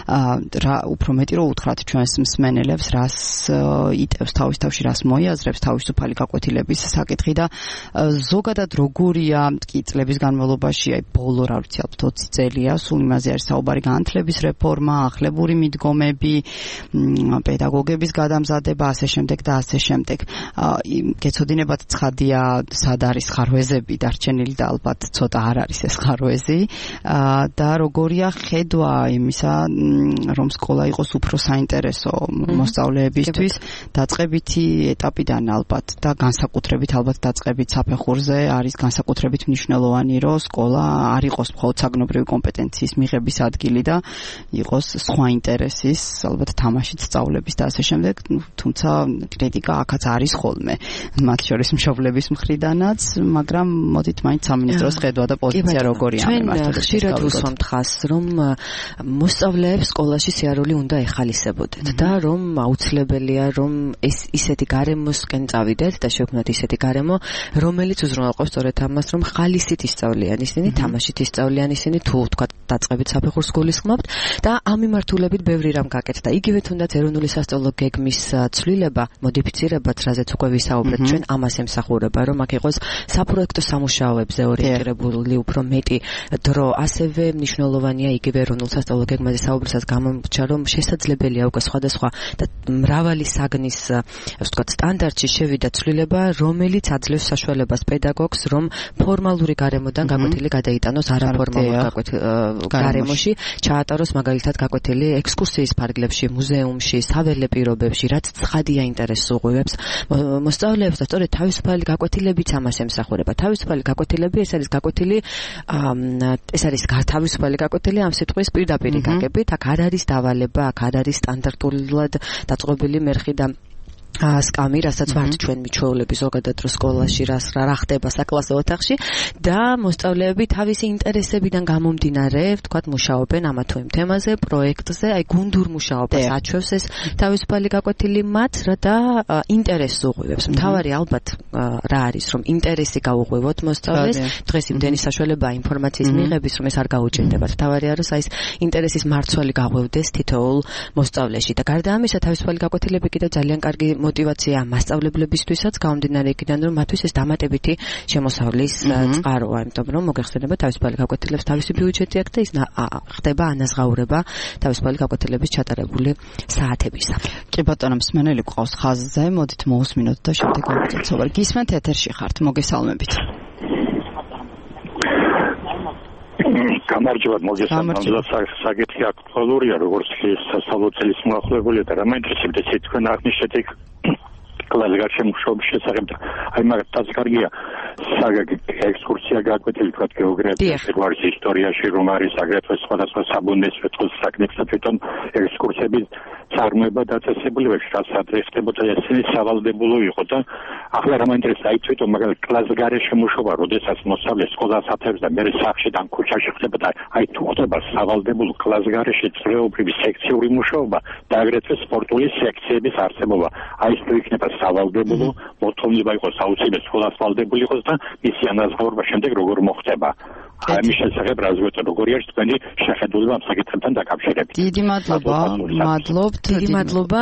რა უფრო მეტი რომ უთხრათ ჩვენს მსმენელებს, რას იტევს თავის თავში, რას მოიაზრებს თავისუფალი გაკვეთილების საკითხი და ზოგადად როგორია კი წლების განმავლობაში, აი ბოლო რა ვიცი ალბათ 20 წელია, სულ იმაზე არის საუბარი განათლების რეფორმა, ახლებური მიდგომები, პედაგოგების დამზადება ასე შემდეგ და ასე შემდეგ. გეცოდინებათ ცხადია სად არის ხარვეზები დარჩენილი და ალბათ ცოტა არ არის ეს ხარვეზი და როგორია ხედვა იმისა რომ სკოლა იყოს უფრო საინტერესო მოსწავლეებისთვის დაწყებითი ეტაპიდან ალბათ და განსაკუთრებით ალბათ დაწყებით საფეხურზე არის განსაკუთრებით მნიშვნელოვანი რომ სკოლა არ იყოს მხოლოდ საგნობრივი კომპეტენციის მიღების ადგილი და იყოს სხვა ინტერესის ალბათ თამაშით სწავლების და ასე შემდეგ. თუმცა კრიტიკა აქაც არის ხოლმე მათ შორის მშობლების მხრიდანაც, მაგრამ მოდით მაინც სამინისტროს ხედვა და პოზიცია როგორია ამ მიმართულებით. ხშირად უსვამთ ხას, რომ მოსწავლეებს სკოლაში სიარული უნდა ეხალისებოდეთ და რომ აუცილებელია რომ ეს ისეთი გარემოსკენ წავიდეთ და შექმნათ ისეთი გარემო, რომელიც უზრუნველყოფს სწორედ ამას, რომ ხალისით ისწავლიან ისინი, თამაშით ისწავლიან ისინი, თუ თქვა დაწყებით საფეხურს გულისხმობთ და ამ მიმართულებით ბევრი რამ გაკეთდა. იგივე თუნდაც ეროვნული სასწავლო გეგმის ცვლილება, მოდიფიცირებაც, რაზეც უკვე ვისაუბრეთ, ჩვენ ამას ემსახურება, რომ აქ იყოს საპროექტო სამუშაოებზე ორიენტირებული უფრო მეტი დრო. ასევე მნიშვნელოვანია იგივე ეროვნულ სასწავლო გეგმაზე საუბრისას გამომრჩა, რომ შესაძლებელია უკვე სხვადასხვა და მრავალი საგნის ვთქვათ სტანდარტში შევიდა ცვლილება, რომელიც აძლევს საშუალებას პედაგოგს, რომ ფორმალური გარემოდან გაკვეთილი გადაიტანოს არაფორმალურ გარემოში, ჩაატაროს მაგალითად გაკვეთილი ექსკურსიის ფარგლებში, მუზეუმში, საველე პირობებში, რაც ცხადია ინტერესს უღვივებს მოსწავლეებს და სწორედ თავისუფალი გაკვეთილებიც ამას ემსახურება. თავისუფალი გაკვეთილები ეს არის გაკვეთილი, ეს არის თავისუფალი გაკვეთილი ამ სიტყვის პირდაპირი გაგებით, აქ არ არის დავალება, აქ არ არის სტანდარტულად დაწყობილი მერხი და სკამი, რასაც ვართ ჩვენ მიჩვეულები ზოგადად რო სკოლაში რა ხდება საკლასო ოთახში და მოსწავლეები თავისი ინტერესებიდან გამომდინარე, ვთქვათ, მუშაობენ ამა თუ იმ თემაზე, პროექტზე, აი გუნდურ მუშაობას აჩვევს ეს თავისუფალი გაკვეთილი მათ და ინტერესს უღვივებს. მთავარი ალბათ რა არის, რომ ინტერესი გაუღვივოთ მოსწავლეს, დღეს იმდენი საშუალებაა ინფორმაციის მიღების, რომ ეს არ გაუჭირდებათ. მთავარია რომ ეს ინტერესის მარცვალი გაღვივდეს თითოეულ მოსწავლეში და გარდა ამისა თავისუფალი გაკვეთილები კიდევ ძალიან კარგი мотивация მასწავლებლებისთვისაც გამომდინარე იქიდან რომ მათთვის ეს დამატებითი შემოსავლის წყაროა, იმიტომ რომ მოგეხსენება თავისუფალი გაკვეთილებს თავისი ბიუჯეტი აქვს და ის ხდება ანაზღაურება თავისუფალი გაკვეთილების ჩატარებული საათებისა. კი ბატონო, მსმენელი გვყავს ხაზზე, მოდით მოусმინოთ და შემდეგ გავუძოთ საუბარი. გისმენთ ეთერში ხართ, მოგესალმებით. გამარჯობა, მოგესალმებით. საკითხი აქტუალურია, როგორც სასწავლო წლის მოახლოებულია და რა მაინტერესებდა თქვენ აღნიშნეთ კლასიკურ შემუშავების შესახებ და აი მაგათაც კარგია ექსკურსია გაკვეთილი თქვა გეოგრაფიის გვარის ისტორიაში რომ არის აგრეთვე სხვადასხვა საბუნებისმეტყველო საკითხებსა თვითონ ექსკურსები წარმოება დაწესებული ვეშ რასაც ეხებოდა ესე სავალდებულო იყო და ახლა რა მაინტერესებს აი თვითონ მაგალითად კლასგარეშე მუშაობა როდესაც მოსწავლე სკოლას ათევს და მე სახლიდან ქუჩაში ხდება და აი თუ ხდება სავალდებულო კლასგარეშე წრეობრივი სექციური მუშაობა და აგრეთვე სპორტული სექციების არსებობა აი ეს თუ იქნება სავალდებულო მოთხოვნება იყოს აუცილებლად სკოლას ვალდებული იყოს და მისი ანაზღაურება შემდეგ როგორ მოხდება აი მის შესახებ რა ზოგადად როგორი არის თქვენი შეხედულება ამ საკითხებთან დაკავშირებით დიდი მადლობა დიდი მადლობა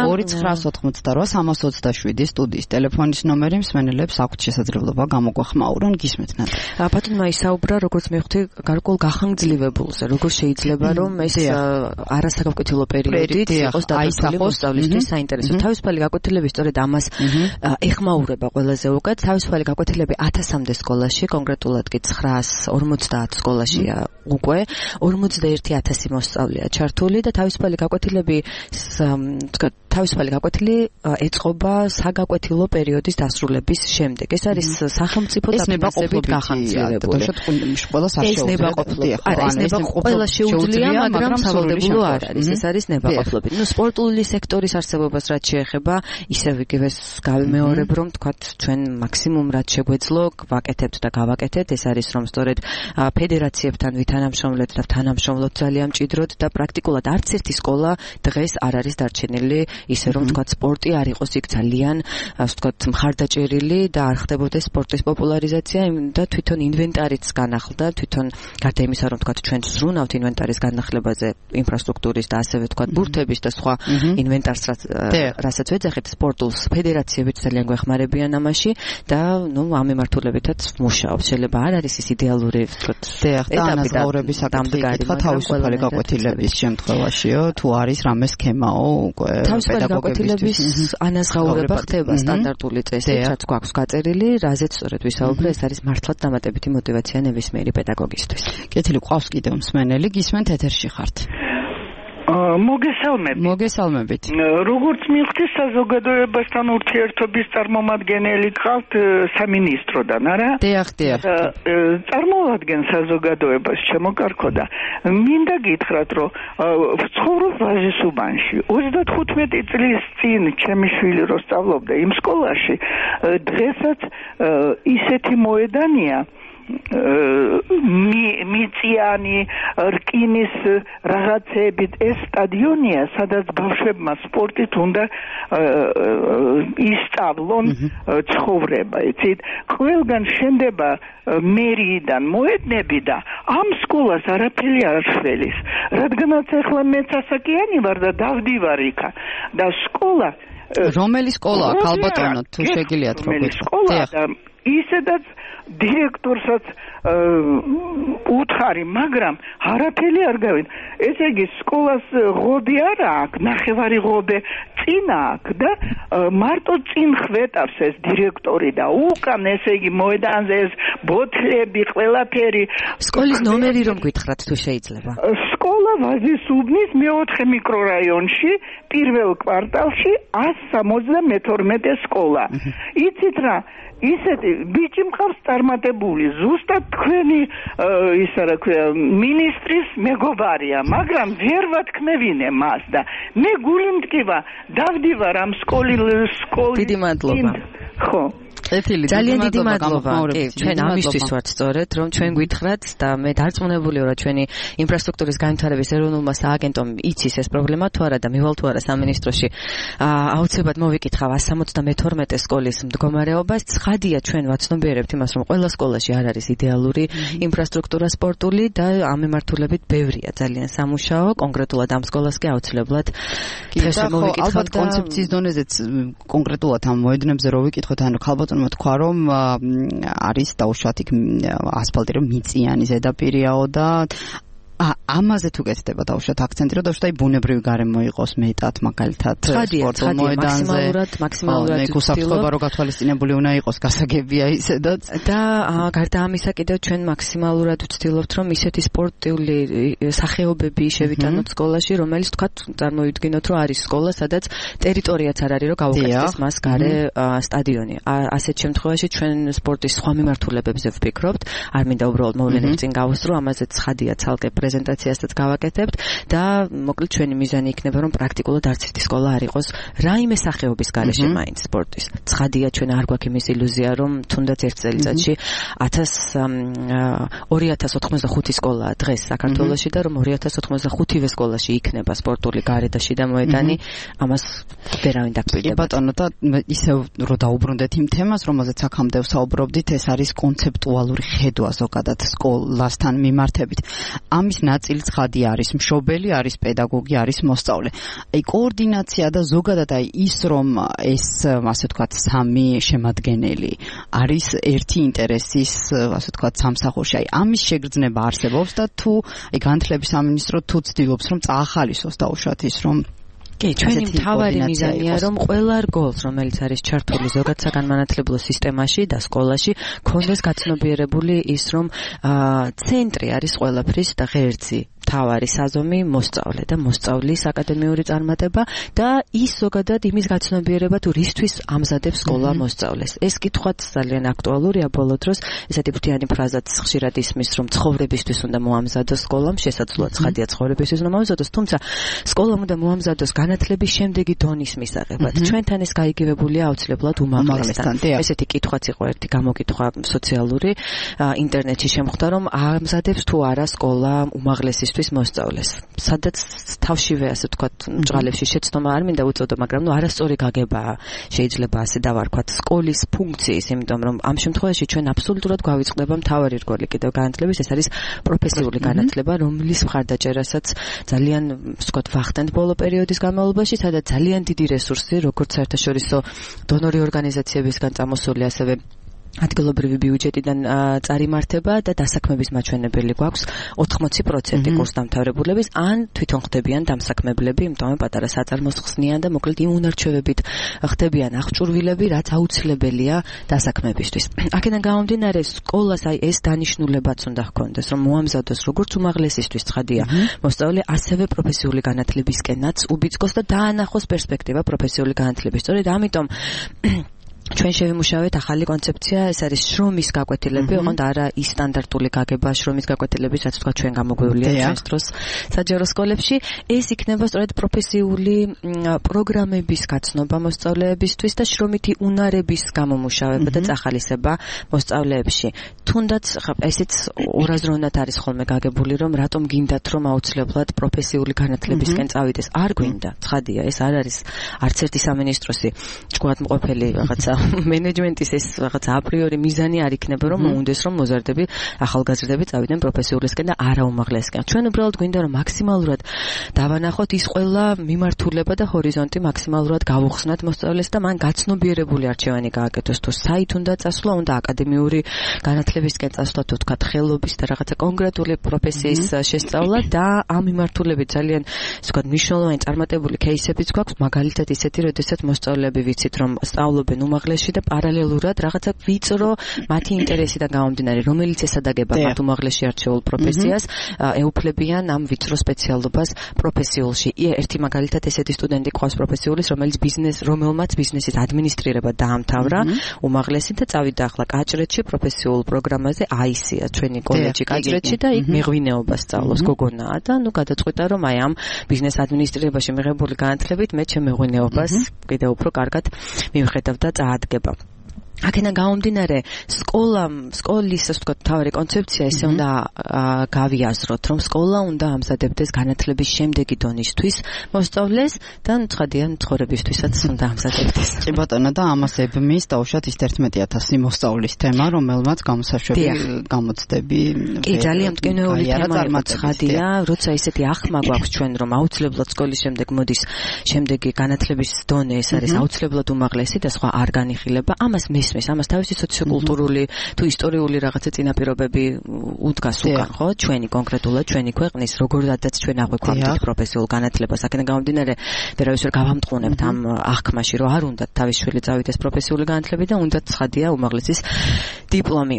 2988 327 სტუდიის ტელეფონის ნომერი მსმენელებს აქვთ შესაძლებლობა გამოგვახმაურონ გისმენთ ნადა ბატონმა ისაუბრა როგორც მივხვდი გარკვეულ გახანგრძლივებულზე როგორ შეიძლება რომ ეს არასაგაკვეთილო პერიოდით იყოს დადასტურებული მოსწავლისთვის საინტერესო თავისუფალი გაკვეთილები სწორედ ამას ეხმაურება ყველაზე უკეთ თავისუფალი გაკვეთილები 1000-მდე სკოლაში კონკრეტულად კი 950 სკოლაშია უკვე 41000 მოსწავლეა ჩართული და თავისუფალი გაკვეთილები თავისუფალი გაკვეთილი ეწყობა საგაკვეთილო პერიოდის დასრულების შემდეგ. ეს არის სახელმწიფო დაფინანსებით გახანგრძლივებული. ეს ნებაყოფლობა. არა, ეს ყველა შეუძლია, მაგრამ სავალდებულო არ არის. ეს არის ნებაყოფლობით. ნუ სპორტული სექტორის არსებობას რაც შეეხება, ისევ იგივეს გავიმეორებ, რომ თქვათ ჩვენ მაქსიმუმ რაც შეგვეძლო, ვაკეთებთ და გავაკეთეთ. ეს არის რომ სწორედ ფედერაციებთან ვითანამშრომლეთ და თანამშრომლოთ ძალიან მჭიდროდ და პრაქტიკულად არც ერთი სკოლა დღეს არ არის დარჩენილი ისე რომ თქვათ სპორტი არ იყოს იქ ძალიან ასე ვთქვათ მხარდაჭერილი და არ ხდებოდეს სპორტის პოპულარიზაცია და თვითონ ინვენტარიც განახლდა თვითონ გარდა იმისა რომ თქვათ ჩვენ ზრუნავთ ინვენტარის განახლებაზე ინფრასტრუქტურის და ასევე თქვათ ბურთების და სხვა ინვენტარს რასაც ვეძახით სპორტულ ფედერაციებიც ძალიან გვეხმარებიან ამაში და ნუ ამ მიმართულებითაც მუშაობს შეიძლება არ არის ის იდეალური ვთქვათ ანაზღაურების საკითხი თავისუფალი გაკვეთილების შემთხვევაშიო თუ არის რამე სქემაო უკვე გაკვეთილების ანაზღაურება ხდება სტანდარტული წესით, რაც გვაქვს გაწერილი, რაზეც სწორედ ვისაუბრე, ეს არის მართლაც დამატებითი мотиваცია ნებისმიერი პედაგოგისთვის. კეთილი ყავს კიდევ მსმენელი, გისმენთ ეთერში ხართ. მოგესალმებით. როგორც მივხვდი საზოგადოებასთან ურთიერთობის წარმომადგენელი გყავთ სამინისტროდან, არა? დიახ. წარმოვადგენ საზოგადოებას შემოკარქო და მინდა გითხრათ, რომ ვცხოვრობ ვაზისუბანში. 35 წლის წინ ჩემი შვილი რო სწავლობდა იმ სკოლაში, დღესაც ისეთი მოედანია მიწიანი რკინის რაღაცებით ეს სტადიონია სადაც ბავშვებმა სპორტით უნდა ისწავლონ ცხოვრება იცით ყველგან შენდება მერიიდან მოედნები და ამ სკოლას არაფერი არ შველის რადგანაც ახლა მეც ასაკიანი ვარ და დავდივარ იქა და სკოლა რომელი სკოლა ქალბატონო თუ შეგიძლიათ რომელი სკოლა და ისედაც დირექტორსაც უთხარი, მაგრამ არაფერი არ გავინ. ესე იგი სკოლას ღობე არ აქვს, ნახევარი ღობე წინ აქვს და მარტო წინ ხვეტავს ეს დირექტორი და უკან ესე იგი მოედანზე ეს ბოთლები, ყველაფერი. სკოლის ნომერი რომ გითხრათ თუ შეიძლება. სკოლა ვაზისუბნის მე-4 მიკრორაიონში, პირველ კვარტალში 172 სკოლა. იცით რა ისეთი ბიჭი მყავს წარმატებული ზუსტად თქვენი ისა რა ქვია მინისტრის მეგობარია მაგრამ ვერ ვათქმევინე მას და მე გული მткиვა დავდივარ ამ სკოლის დიდი მადლობა ხო ძალიან დიდი მადლობა კი ჩვენ ამისთვის ვართ სწორედ რომ ჩვენ გითხრათ და მე დარწმუნებული ვარ ჩვენი ინფრასტრუქტურის განვითარების ეროვნულმა სააგენტომ იცის ეს პრობლემა თუ არა და მივალ თუ არა სამინისტროში აუცილებლად მოვიკითხავ 172 სკოლის მდგომარეობას ცხადია ჩვენ ვაცნობიერებთ იმას რომ ყველა სკოლაში არ არის იდეალური ინფრასტრუქტურა სპორტული და ამ მიმართულებით ბევრია ძალიან სამუშაო კონკრეტულად ამ სკოლას კი აუცილებლად დღეს მოვიკითხავ ალბათ კონცეფციის დონეზეც კონკრეტულად ამ მოედნებზე რო ვიკითხოთ ანუ ქალბატონმა თქვა რომ არის დაუშვათ იქ ასფალტი რომ მიწიანი ზედაპირიაო და ამაზე თუ გეცდება დავუშვათ აქცენტი, რომ დავუშვათ ბუნებრივი გარემო იყოს მეტად მაგალითად სპორტულ მოედანზე, მაქსიმალურად გულსაფრთხოება რო გათვალისწინებული უნდა იყოს, გასაგებია ისედაც. და გარდა ამისა კიდევ ჩვენ მაქსიმალურად ვცდილობთ, რომ ისეთი სპორტული სახეობები შევიტანოთ სკოლაში, რომელიც თქვათ წარმოვიდგინოთ, რომ არის სკოლა, სადაც ტერიტორიაც არ არის, რომ გავუკეთდეს მას გარე სტადიონი. ასეთ შემთხვევაში ჩვენ სპორტის სხვა მიმართულებებზე ვფიქრობთ, არ მინდა უბრალოდ მოვლენებს წინ გავუსწრო, ამაზეც ხადია ცალკე პრეზენტაციასაც გავაკეთებთ და მოკლედ ჩვენი მიზანი იქნება, რომ პრაქტიკულად არც ერთი სკოლა არ იყოს რაიმე სახეობის გარეშე მაინც სპორტის. ცხადია ჩვენ არ გვაქვს იმის ილუზია, რომ თუნდაც ერთ წელიწადში 2085 სკოლაა დღეს საქართველოში და რომ 2085-ვე სკოლაში იქნება სპორტული გარე და შიდა მოედანი, ამას ვერავინ დაგვირდება. ბატონო, და ისევ რო დაუბრუნდეთ იმ თემას, რომელზეც აქამდე ვსაუბრობდით, ეს არის კონცეპტუალური ხედვა ზოგადად სკოლასთან მიმართებით. ამის ნაწილი ცხადი არის მშობელი, არის პედაგოგი, არის მოსწავლე. აი კოორდინაცია და ზოგადად აი ის რომ ეს ასე ვთქვათ სამი შემადგენელი არის ერთი ინტერესის ასე ვთქვათ სამსახურში. აი ამის შეგრძნება არსებობს და თუ აი განათლების სამინისტრო თუ ცდილობს რომ წაახალისოს დაუშვათ ის რომ კი, ჩვენი მთავარი მიზანია, რომ ყველა რგოლს, რომელიც არის ჩართული ზოგად საგანმანათლებლო სისტემაში და სკოლაში, კონდეს გაცნობიერებული ის, რომ ცენტრი არის ყველაფრის და ღერძი. თავარი საზომი მოსწავლე და მოსწავლის აკადემიური წარმატება და ის ზოგადად იმის გაცნობიერება თუ რისთვის ამზადებს სკოლა მოსწავლეს. ეს კითხვაც ძალიან აქტუალურია ბოლო დროს. ესეთი ფრთიანი ფრაზაც ხშირად ისმის, რომ ცხოვრებისთვის უნდა მოამზადოს სკოლამ, შესაძლოა ცხადია ცხოვრებისთვის უნდა მოამზადოს, თუმცა სკოლამ უნდა მოამზადოს განათლების შემდეგი დონის მისაღებად. ჩვენთან ეს გაიგივებულია აუცილებლად უმაღლესთან. ესეთი კითხვაც იყო ერთი გამოკითხვა სოციალური ინტერნეტში შემხვდა, რომ ამზადებს თუ არა სკოლა უმაღლესის მოსწავლეს. სადაც თავშივე ასე ვთქვათ, მჭღალებში შეცდომა არ მინდა უწოდო, მაგრამ არასწორი გაგებაა შეიძლება ასე დავარქვათ სკოლის ფუნქციის, იმიტომ რომ ამ შემთხვევაში ჩვენ აბსოლუტურად გვავიწყდება მთავარი რგოლი კიდევ განათლების, ეს არის პროფესიული განათლება, რომლის მხარდაჭერასაც ძალიან ვთქვათ ვახდენთ ბოლო პერიოდის განმავლობაში, სადაც ძალიან დიდი რესურსი, როგორც საერთაშორისო დონორი ორგანიზაციებისგან წამოსული, ასევე ადგილობრივი ბიუჯეტიდან წარიმართება და დასაქმების მაჩვენებელი გვაქვს 80% კურსდამთავრებულების ან თვითონ ხდებიან დამსაქმებლები, იმიტომ პატარა საწარმოს ხსნიან და მოკლედ იმ უნარჩვევებით ხდებიან აღჭურვილები, რაც აუცილებელია დასაქმებისთვის. აქედან გამომდინარე, სკოლას აი ეს დანიშნულებაც უნდა ჰქონდეს, რომ მოამზადოს როგორც უმაღლესისთვის ცხადია მოსწავლე, ასევე პროფესიული განათლებისკენაც უბიძგოს და დაანახოს პერსპექტივა პროფესიული განათლების. სწორედ ამიტომ ჩვენ შევიმუშავეთ ახალი კონცეფცია, ეს არის შრომის გაკვეთილები, ოღონდ არა ის სტანდარტული გაგება შრომის გაკვეთილების, რაც თქვა ჩვენ გამოგვივლია ჩვენს დროს საჯარო სკოლებში. ეს იქნება სწორედ პროფესიული პროგრამების გაცნობა მოსწავლეებისთვის და შრომითი უნარების გამომუშავება და წახალისება მოსწავლეებში. თუნდაც ესეც ორაზროვნად არის ხოლმე გაგებული, რომ რატომ გინდათ რომ აუცილებლად პროფესიული განათლებისკენ წავიდეს. არ გვინდა, ცხადია, ეს არ არის არც ერთი სამინისტროსი ჭკუათმყოფელი რაღაცა მენეჯმენტის ეს რაღაც აპრიორი მიზანი არ იქნება, რომ მოუნდეს რომ მოზარდები ახალგაზრდები წავიდნენ პროფესიულისკენ და არა უმაღლესკენ. ჩვენ უბრალოდ გვინდა რომ მაქსიმალურად დავანახოთ ის ყველა მიმართულება და ჰორიზონტი მაქსიმალურად გავუხსნათ მოსწავლეს და მან გაცნობიერებული არჩევანი გააკეთოს, თუ საით უნდა წასვლა, უნდა აკადემიური განათლებისკენ წასვლა, თუ თქვა ხელობის და რაღაცა კონკრეტული პროფესიის შესწავლა და ამ მიმართულებით ძალიან ვთქვათ მნიშვნელოვანი წარმატებული кейსებიც გვაქვს, მაგალითად ისეთი, როდესაც მოსწავლეები ვიცით რომ სწავლობენ უმაღლესში და პარალელურად რაღაცა ვიწრო მათი ინტერესიდან გამომდინარე, რომელიც ესადაგება მათ უმაღლესში არჩეულ პროფესიას, ეუფლებიან ამ ვიწრო სპეციალობას პროფესიულში. ერთი მაგალითად ესეთი სტუდენტი ყავს პროფესიულის, რომელმაც ბიზნესის ადმინისტრირება დაამთავრა უმაღლესი და წავიდა ახლა კაჭრეთში პროფესიულ პროგრამაზე AIC-ა, ჩვენი კოლეჯი კაჭრეთში და იქ მეღვინეობას სწავლობს გოგონაა და გადაწყვიტა რომ აი ამ ბიზნეს ადმინისტრირებაში მიღებული განათლებით მე ჩემ მეღვინეობას კიდევ უფრო კარგად მივხედავ და წაადგება. აქედან გამომდინარე, სკოლის ასე ვთქვათ, თავარი კონცეფცია ესე უნდა გავიაზროთ, რომ სკოლა უნდა ამზადებდეს განათლების შემდეგი დონისთვის მოსწავლეს და ცხადია ცხოვრებისთვისაც უნდა ამზადებდეს. კი ბატონო, და ამას ებმის დაუშვათ ის 11,000 მოსწავლის თემა, რომელმაც გამოსაშვები გამოცდები. კი, ძალიან მტკივნეული თემა ცხადია, როცა ისეთი ახმა გვაქვს ჩვენ, რომ აუცილებლად სკოლის შემდეგ მოდის შემდეგი განათლების დონე, ეს არის აუცილებლად უმაღლესი და სხვა არ განიხილება, ამას ისმის. ამას თავისი სოციოკულტურული თუ ისტორიული რაღაცა წინაპირობები უდგას უკან, ხო? ჩვენი კონკრეტულად ჩვენი ქვეყნის როგორადაც ჩვენ აღვიქვამთ პროფესიულ განათლებას. აქედან გამომდინარე, ვერავის ვერ გავამტყუნებთ ამ აღქმაში, რომ არ უნდათ თავის შვილი წავიდეს პროფესიული განათლებით და უნდათ ცხადია უმაღლესის დიპლომი.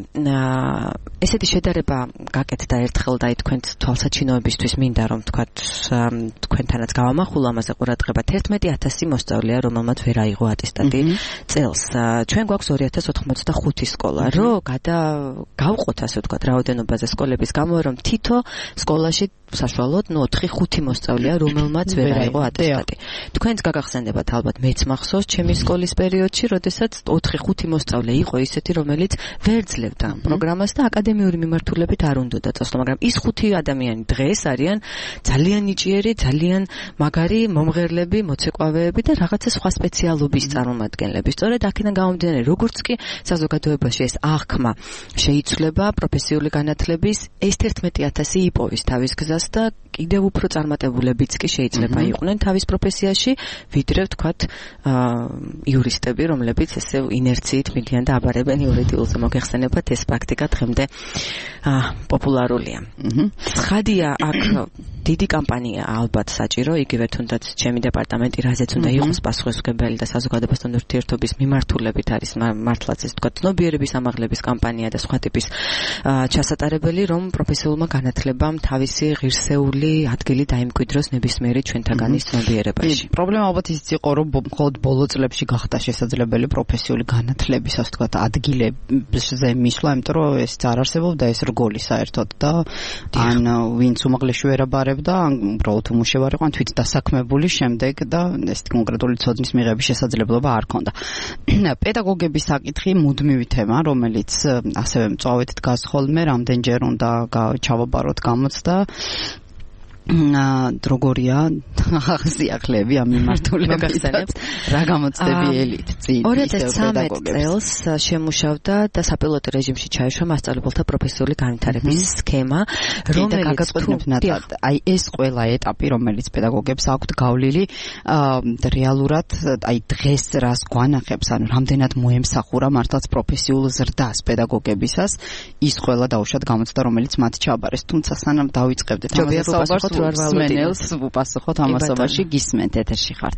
ესეთი შედარება გაკეთდა ერთხელ და თქვენთ თვალსაჩინოებისთვის მინდა რომ თქვათ თქვენთანაც გავამახულ ამაზე ყურადღება 11000 მოსწავლეა რომელმაც ვერ აიღო ატესტატი წელს. ჩვენ გვაქვს 2085 სკოლა, რომ გავყოთ ასე ვთქვათ რაოდენობაზე სკოლების გამო რომ თითო სკოლაში საშუალოდ 4-5 მოსწავლეა რომელმაც ვერ აიღო ატესტატი. თქვენც გაგახსენებათ ალბათ მეც მახსოვს ჩემი სკოლის პერიოდში, როდესაც 4-5 მოსწავლე იყო ისეთი რომელიც ვერ ძლევდა პროგრამას და აკადემიური მიმართულებით არ უნდოდა წასვლა, მაგრამ ის 5 ადამიანი დღეს არიან ძალიან ნიჭიერი, ძალიან მაგარი მომღერლები, მოცეკვავეები და რაღაცა სხვა სპეციალობის წარმომადგენლები. სწორედ აქედან გამომდინარე, როგორც კი საზოგადოებაში ეს აღქმა შეიცვლება პროფესიული განათლების, ეს 11000 იპოვის თავის გზას და კიდევ უფრო წარმატებულებიც კი შეიძლება იყვნენ თავის პროფესიაში, ვიდრე ვთქვათ იურისტები, რომლებიც ესე ინერციით მიდიან და აბარებენ იურიდიულზე. მოგეხსენებათ ეს პრაქტიკა დღემდე პოპულარულია. ცხადია, აქ დიდი კამპანია ალბათ საჭირო, იგივე თუნდაც ჩემი დეპარტამენტი რაზეც უნდა იყოს პასუხისმგებელი და საზოგადოებასთან ურთიერთობის მიმართულებით არის მართლაც ეს თქვა ცნობიერების ამაღლების კამპანია და სხვა ტიპის ჩასატარებელი, რომ პროფესიულმა განათლებამ თავისი ღირსეული ადგილი დაიმკვიდროს ნებისმიერი ჩვენთაგანის ცნობიერებაში. პრობლემა ალბათ ისიც იყო, რომ მხოლოდ ბოლო წლებში გახდა შესაძლებელი პროფესიული განათლების, ასე ვთქვათ, ადგილებზე მისვლა, იმიტომ რომ ეს არ არსებობდა ეს რგოლი საერთოდ და ან ვინც უმაღლესში ვერ აბარებდა, ან უბრალოდ უმუშევარ იყო, ან თვით დასაქმებული შემდეგ და ეს კონკრეტული ცოდნის მიღების შესაძლებლობა არ ჰქონდა. პედაგოგების საკითხი მუდმივი თემა, რომელიც ასევე მწვავედ დგას ხოლმე, რამდენჯერ უნდა ჩავაბაროთ გამოცდა. როგორია ახსიახლები ამ მიმართულებისას რა გამოცდები ელით წინ 2013 წელს შემუშავდა და საპილოტო რეჟიმში ჩაეშვა მასწავლებელთა პროფესიული განვითარების სქემა, რომელიც აი ეს ყველა ეტაპი, რომელიც პედაგოგებს აქვთ გავლილი, რეალურად აი დღეს რას გვანახებს, ანუ რამდენად მოემსახურა მართლაც პროფესიულ ზრდას პედაგოგებისას, ის ყველა დაუშვათ გამოცდა, რომელიც მათ ჩააბარეს. თუმცა სანამ დავიწყებდეთ ამას საუბარს სმენელს ვუპასუხოთ ამასობაში, გისმენთ ეთერში ხართ.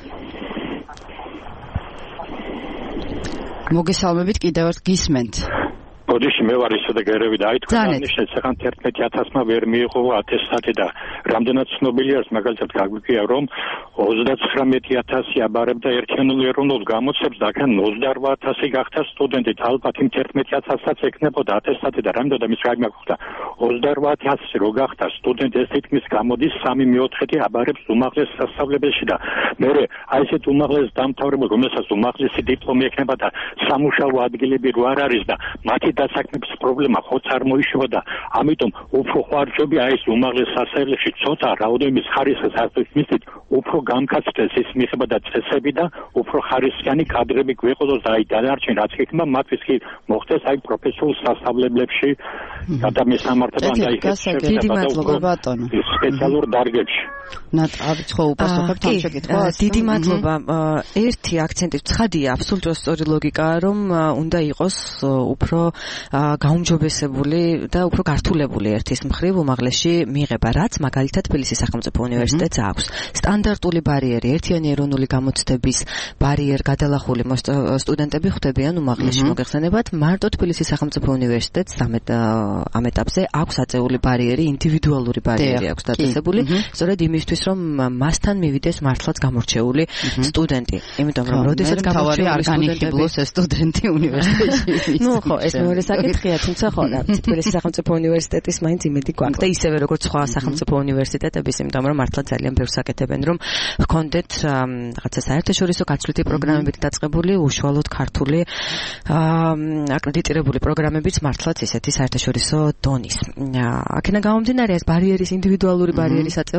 მოგესალმებით კიდევ ერთ გისმენთ. ბოდიში მე ვარ ისე და გერევი და აი თქვენ აღნიშნეთ საღან 11000-მა ვერ მიიღო ატესტატი და რამდენად ცნობილია ეს მაგალითად გაგვიგია რომ 39000 აბარებდა ერთიანულ ეროვნულ გამოცემებს და აქ 28000 გახდა სტუდენტი. ალბათ იმ 11000-საც ეკნებოდა ატესტატი და რამდენად ამის გაიმაგხდა 28000 რო გახდა სტუდენტი, ეს თითქმის გამოდის 3/4 აბარებს უმაღლეს სასწავლებელში და მე აი ესეთ უმაღლეს დამთავრებულ რომელსაც უმაღლესი დიპლომი ექნება და სამუშაო ადგილები რო არ არის და მათი დასაქმების პრობლემა ხოც არ მოიშოვა და ამიტომ უფრო ხარჯობია ეს უმაღლეს სასწავლებლებში ცოტა რაოდენობის ხარისხის ასეთ მისით უფრო გამკაცდეს ის მიღება და წესები და უფრო ხარისხიანი კადრები გვეყოლოს და აი დანარჩენ რაც იქნება მათთვის კი მოხდეს აი პროფესიულ სასწავლებლებში გადამესამართება და აი დიდი მადლობა ბატონო სპეციალურ დარგებში. ნატავი ხო უპასუხებთ ამ შეკითხვას? დიდი მადლობა. ერთი აქცენტი ცხადია, აბსოლუტურად სწორი ლოგიკაა, რომ უნდა იყოს უფრო გაუმჯობესებული და უფრო გართულებული ერთის მხრივ უმაღლესში მიღება, რაც მაგალითად თბილისის სახელმწიფო უნივერსიტეტს აქვს. სტანდარტული ბარიერი, ერთიანი ეროვნული გამოცდების ბარიერი გადალახული სტუდენტები ხვდებიან უმაღლესში. მოგეხსენებათ, მარტო თბილისის სახელმწიფო უნივერსიტეტს ამ ეტაპზე აქვს აწეული ბარიერი, ინდივიდუალური ბარიერი აქვს დაწესებული, სწორედ იმისთვის, რომ მასთან მივიდეს მართლაც გამორჩეული სტუდენტი. იმიტომ რომ როდესაც გამორჩეული სტუდენტები სტუდენტი უნივერსიტეტში. ნუ ხო, ეს მეორე საკითხია, თუმცა ხო, თბილისის სახელმწიფო უნივერსიტეტის მაინც იმედი გვაქვს და ისევე როგორც სხვა სახელმწიფო უნივერსიტეტების, იმიტომ რომ მართლა ძალიან ბევრს აკეთებენ, რომ ჰქონდეთ რაღაცა საერთაშორისო გაცვლითი პროგრამებით დაწყებული, უშუალოდ ქართული აკრედიტირებული პროგრამებიც მართლაც ისეთი საერთაშორისო დონის. აქედან გამომდინარე, ეს ბარიერის ინდივიდუალური ბარიერის აწევა ერთ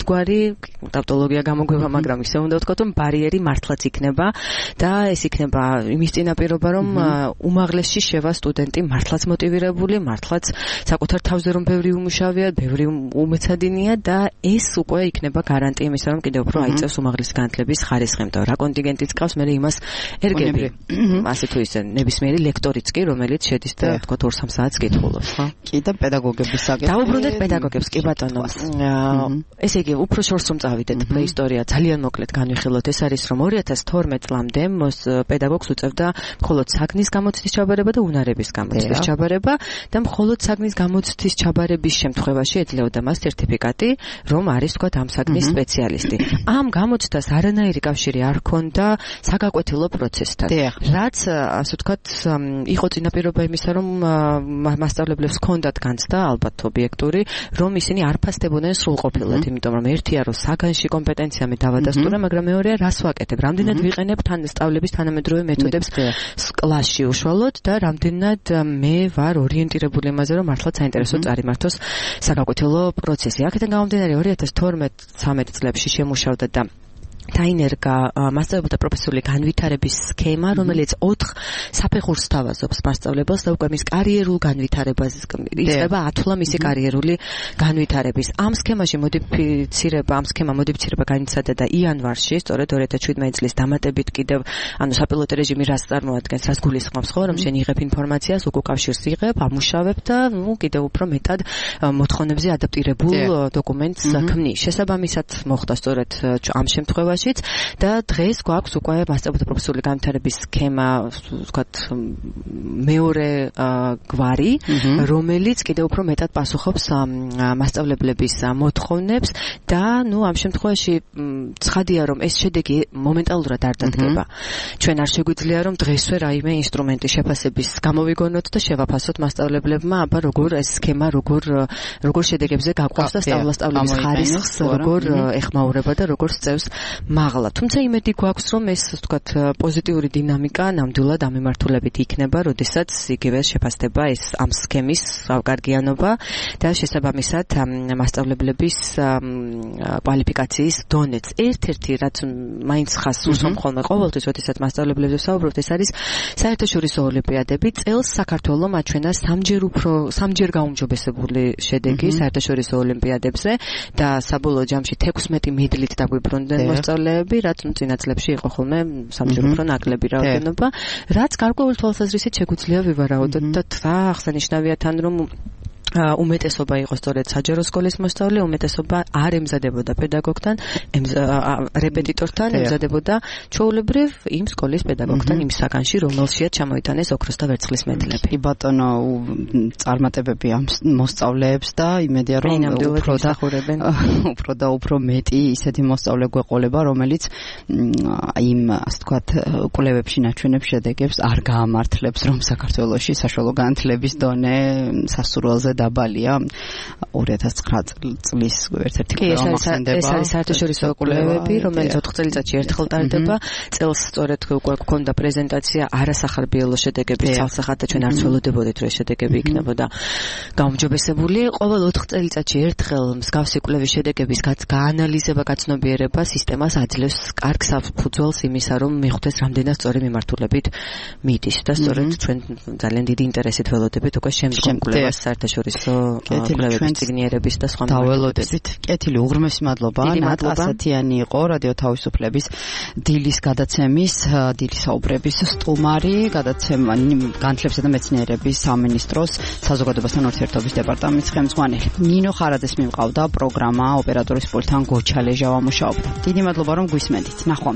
ერთგვარი ტავტოლოგია გამოგვივა, მაგრამ ისე უნდა ვთქვათ, რომ ბარიერი მართლაც იქნება და ეს იქნება იმის წინაპირობა, რომ უმაღლესში შევა სტუდენტი მართლაც მოტივირებული, მართლაც საკუთარ თავზე რომ ბევრი უმუშავია, ბევრი უმეცადინია და ეს უკვე იქნება გარანტია იმისა, რომ კიდევ უფრო აიწევს უმაღლესი განათლების ხარისხი, იმიტომ რა კონტინგენტიც ყავს, მე იმას ერგები. ასე თუ ისე ნებისმიერი ლექტორიც კი, რომელიც შედის და ვთქვათ 2-3 საათს კითხულობს, ხო? კი და პედაგოგების საკითხი. დაუბრუნდეთ პედაგოგებს, კი ბატონო. ესე იგი, უფრო შორს რომ წავიდეთ, პრეისტორია ძალიან მოკლედ განვიხილოთ. ეს არის რომ 2012 წლამდე პედაგოგს უწევდა მხოლოდ საგნის გამოცდის ჩაბარება და უნარების გამოცდის ჩაბარება და მხოლოდ საგნის გამოცდის ჩაბარების შემთხვევაში ეძლეოდა მას სერტიფიკატი, რომ არის თქვა ამ საგნის სპეციალისტი. ამ გამოცდას არანაირი კავშირი არ ჰქონდა საგაკვეთილო პროცესთან. რაც ასე ვთქვათ, იყო წინაპირობა იმისა, რომ მასწავლებლებს ჰქონდათ განცდა ალბათ ობიექტური, რომ ისინი არ ფასდებოდნენ სრულყოფილად, იმიტომ რომ ერთია რომ საგანში კომპეტენცია მე დავადასტურე, მაგრამ მეორეა რას ვაკეთებ, რამდენად ვიყენებ სწავლების თანამედროვე მეთოდებს კლასში უშუალოდ და რამდენად მე ვარ ორიენტირებული იმაზე, რომ მართლაც საინტერესო წარიმართოს საგაკვეთილო პროცესი. აქედან გამომდინარე 2012-13 წლებში შემუშავდა და დაინერგა მასწავლებელთა პროფესიული განვითარების სქემა, რომელიც 4 საფეხურს თავაზობს მასწავლებელს და უკვე მის კარიერულ განვითარებას იწყება ათვლა მისი კარიერული განვითარების. ამ სქემაში მოდიფიცირება განიცადა და იანვარში, სწორედ 2017 წლის დამატებით კიდევ, ანუ საპილოტო რეჟიმი რას წარმოადგენს, რას გულისხმობს, ხო, რომ შენ იღებ ინფორმაციას, უკავშირს იღებ, ამუშავებ და კიდევ უფრო მეტად მოთხოვნებზე ადაპტირებულ დოკუმენტს ქმნის. შესაბამისად მოხდა სწორედ ამ შემთხვევაში და დღეს გვაქვს უკვე მასწავლებელთა პროფესიული განვითარების სქემა, ვთქვათ, მეორე გვარი, რომელიც კიდევ უფრო მეტად პასუხობს მასწავლებლების მოთხოვნებს და ამ შემთხვევაში ცხადია, რომ ეს შედეგი მომენტალურად არ დადგება. ჩვენ არ შეგვიძლია, რომ დღესვე რაიმე ინსტრუმენტი შეფასების გამოვიგონოთ და შევაფასოთ მასწავლებლებმა, აბა როგორ ეს სქემა, როგორ შედეგებზე გაყვავს და სწავლების ხარისხს როგორ ეხმაურება და როგორ სწევს მაღლა. თუმცა იმედი გვაქვს, რომ ეს ვთქვათ პოზიტიური დინამიკა ნამდვილად ამ მიმართულებით იქნება, როდესაც იგივე შეფასდება ეს ამ სქემის გავკარგიანობა და შესაბამისად მასწავლებლების კვალიფიკაციის დონეც. ერთ-ერთი რაც მაინც ხას უსვამ ხოლმე ყოველთვის, როდესაც მასწავლებლებზე ვსაუბრობთ, ეს არის საერთაშორისო ოლიმპიადები. წელს საქართველო აჩვენა სამჯერ გაუმჯობესებული შედეგი საერთაშორისო ოლიმპიადებზე და საბოლოო ჯამში 16 მედლით დაგვიბრუნდნენ მოსწავლეები, რაც წინა წლებში იყო ხოლმე სამჯერ უფრო ნაკლები რაოდენობა, რაც გარკვეულ თვალსაზრისით შეგვიძლია ვივარაუდოთ და რა აღსანიშნავია თან, რომ უმეტესობა იყო სწორედ საჯარო სკოლის მოსწავლე, უმეტესობა არ ემზადებოდა პედაგოგთან, რეპეტიტორთან, ემზადებოდა ჩვეულებრივ იმ სკოლის პედაგოგთან, იმ საგანში, რომელშიაც ჩამოიტანეს ოქროს და ვერცხლის მედლები. კი ბატონო, წარმატებები ამ მოსწავლეებს და იმედია, რომ უფრო და უფრო მეტი ისეთი მოსწავლე გვეყოლება, რომელიც იმ, ასე ვთქვათ, კვლევებში ნაჩვენებ შედეგებს არ გაამართლებს, რომ საქართველოში საშუალო განათლების დონე სასურველზე დაბალია. 2009 წლის ერთ-ერთი კვლევა მოხდება. ეს არის საერთაშორისო კვლევები, რომელიც 4 წელიწადში ერთხელ ტარდება. წელს სწორედ უკვე გვქონდა პრეზენტაცია არასახარბიელო შედეგების ცალსახად და ჩვენ არ ვცდილობდით, რომ ეს შედეგები იქნებოდა გაუმჯობესებული. ყოველ 4 წელიწადში ერთხელ მსგავსი კვლევის შედეგების გაანალიზება, გაცნობიერება სისტემას აძლევს კარგ საფუძველს იმისა, რომ მიხვდეს რამდენად სწორი მიმართულებით მიდის და სწორედ ჩვენ ძალიან დიდი ინტერესით ველოდებით უკვე შემდგომ კვლევას საერთაშორისო კვლევების ციგნიერების და სხვა დაველოდებით. კეთილი, უღრმესი მადლობა. ასათიანი იყო რადიო თავისუფლების დილის გადაცემის, დილის საუბრების სტუმარი, განათლებისა და მეცნიერების სამინისტროს საზოგადოებასთან ურთიერთობის დეპარტამენტის ხელმძღვანელი. ნინო ხარაძეს მიმყავდა პროგრამა, ოპერატორის პულტთან გოჩა ლეჟავა მუშაობდა. დიდი მადლობა, რომ გვისმენთ. ნახვამდის.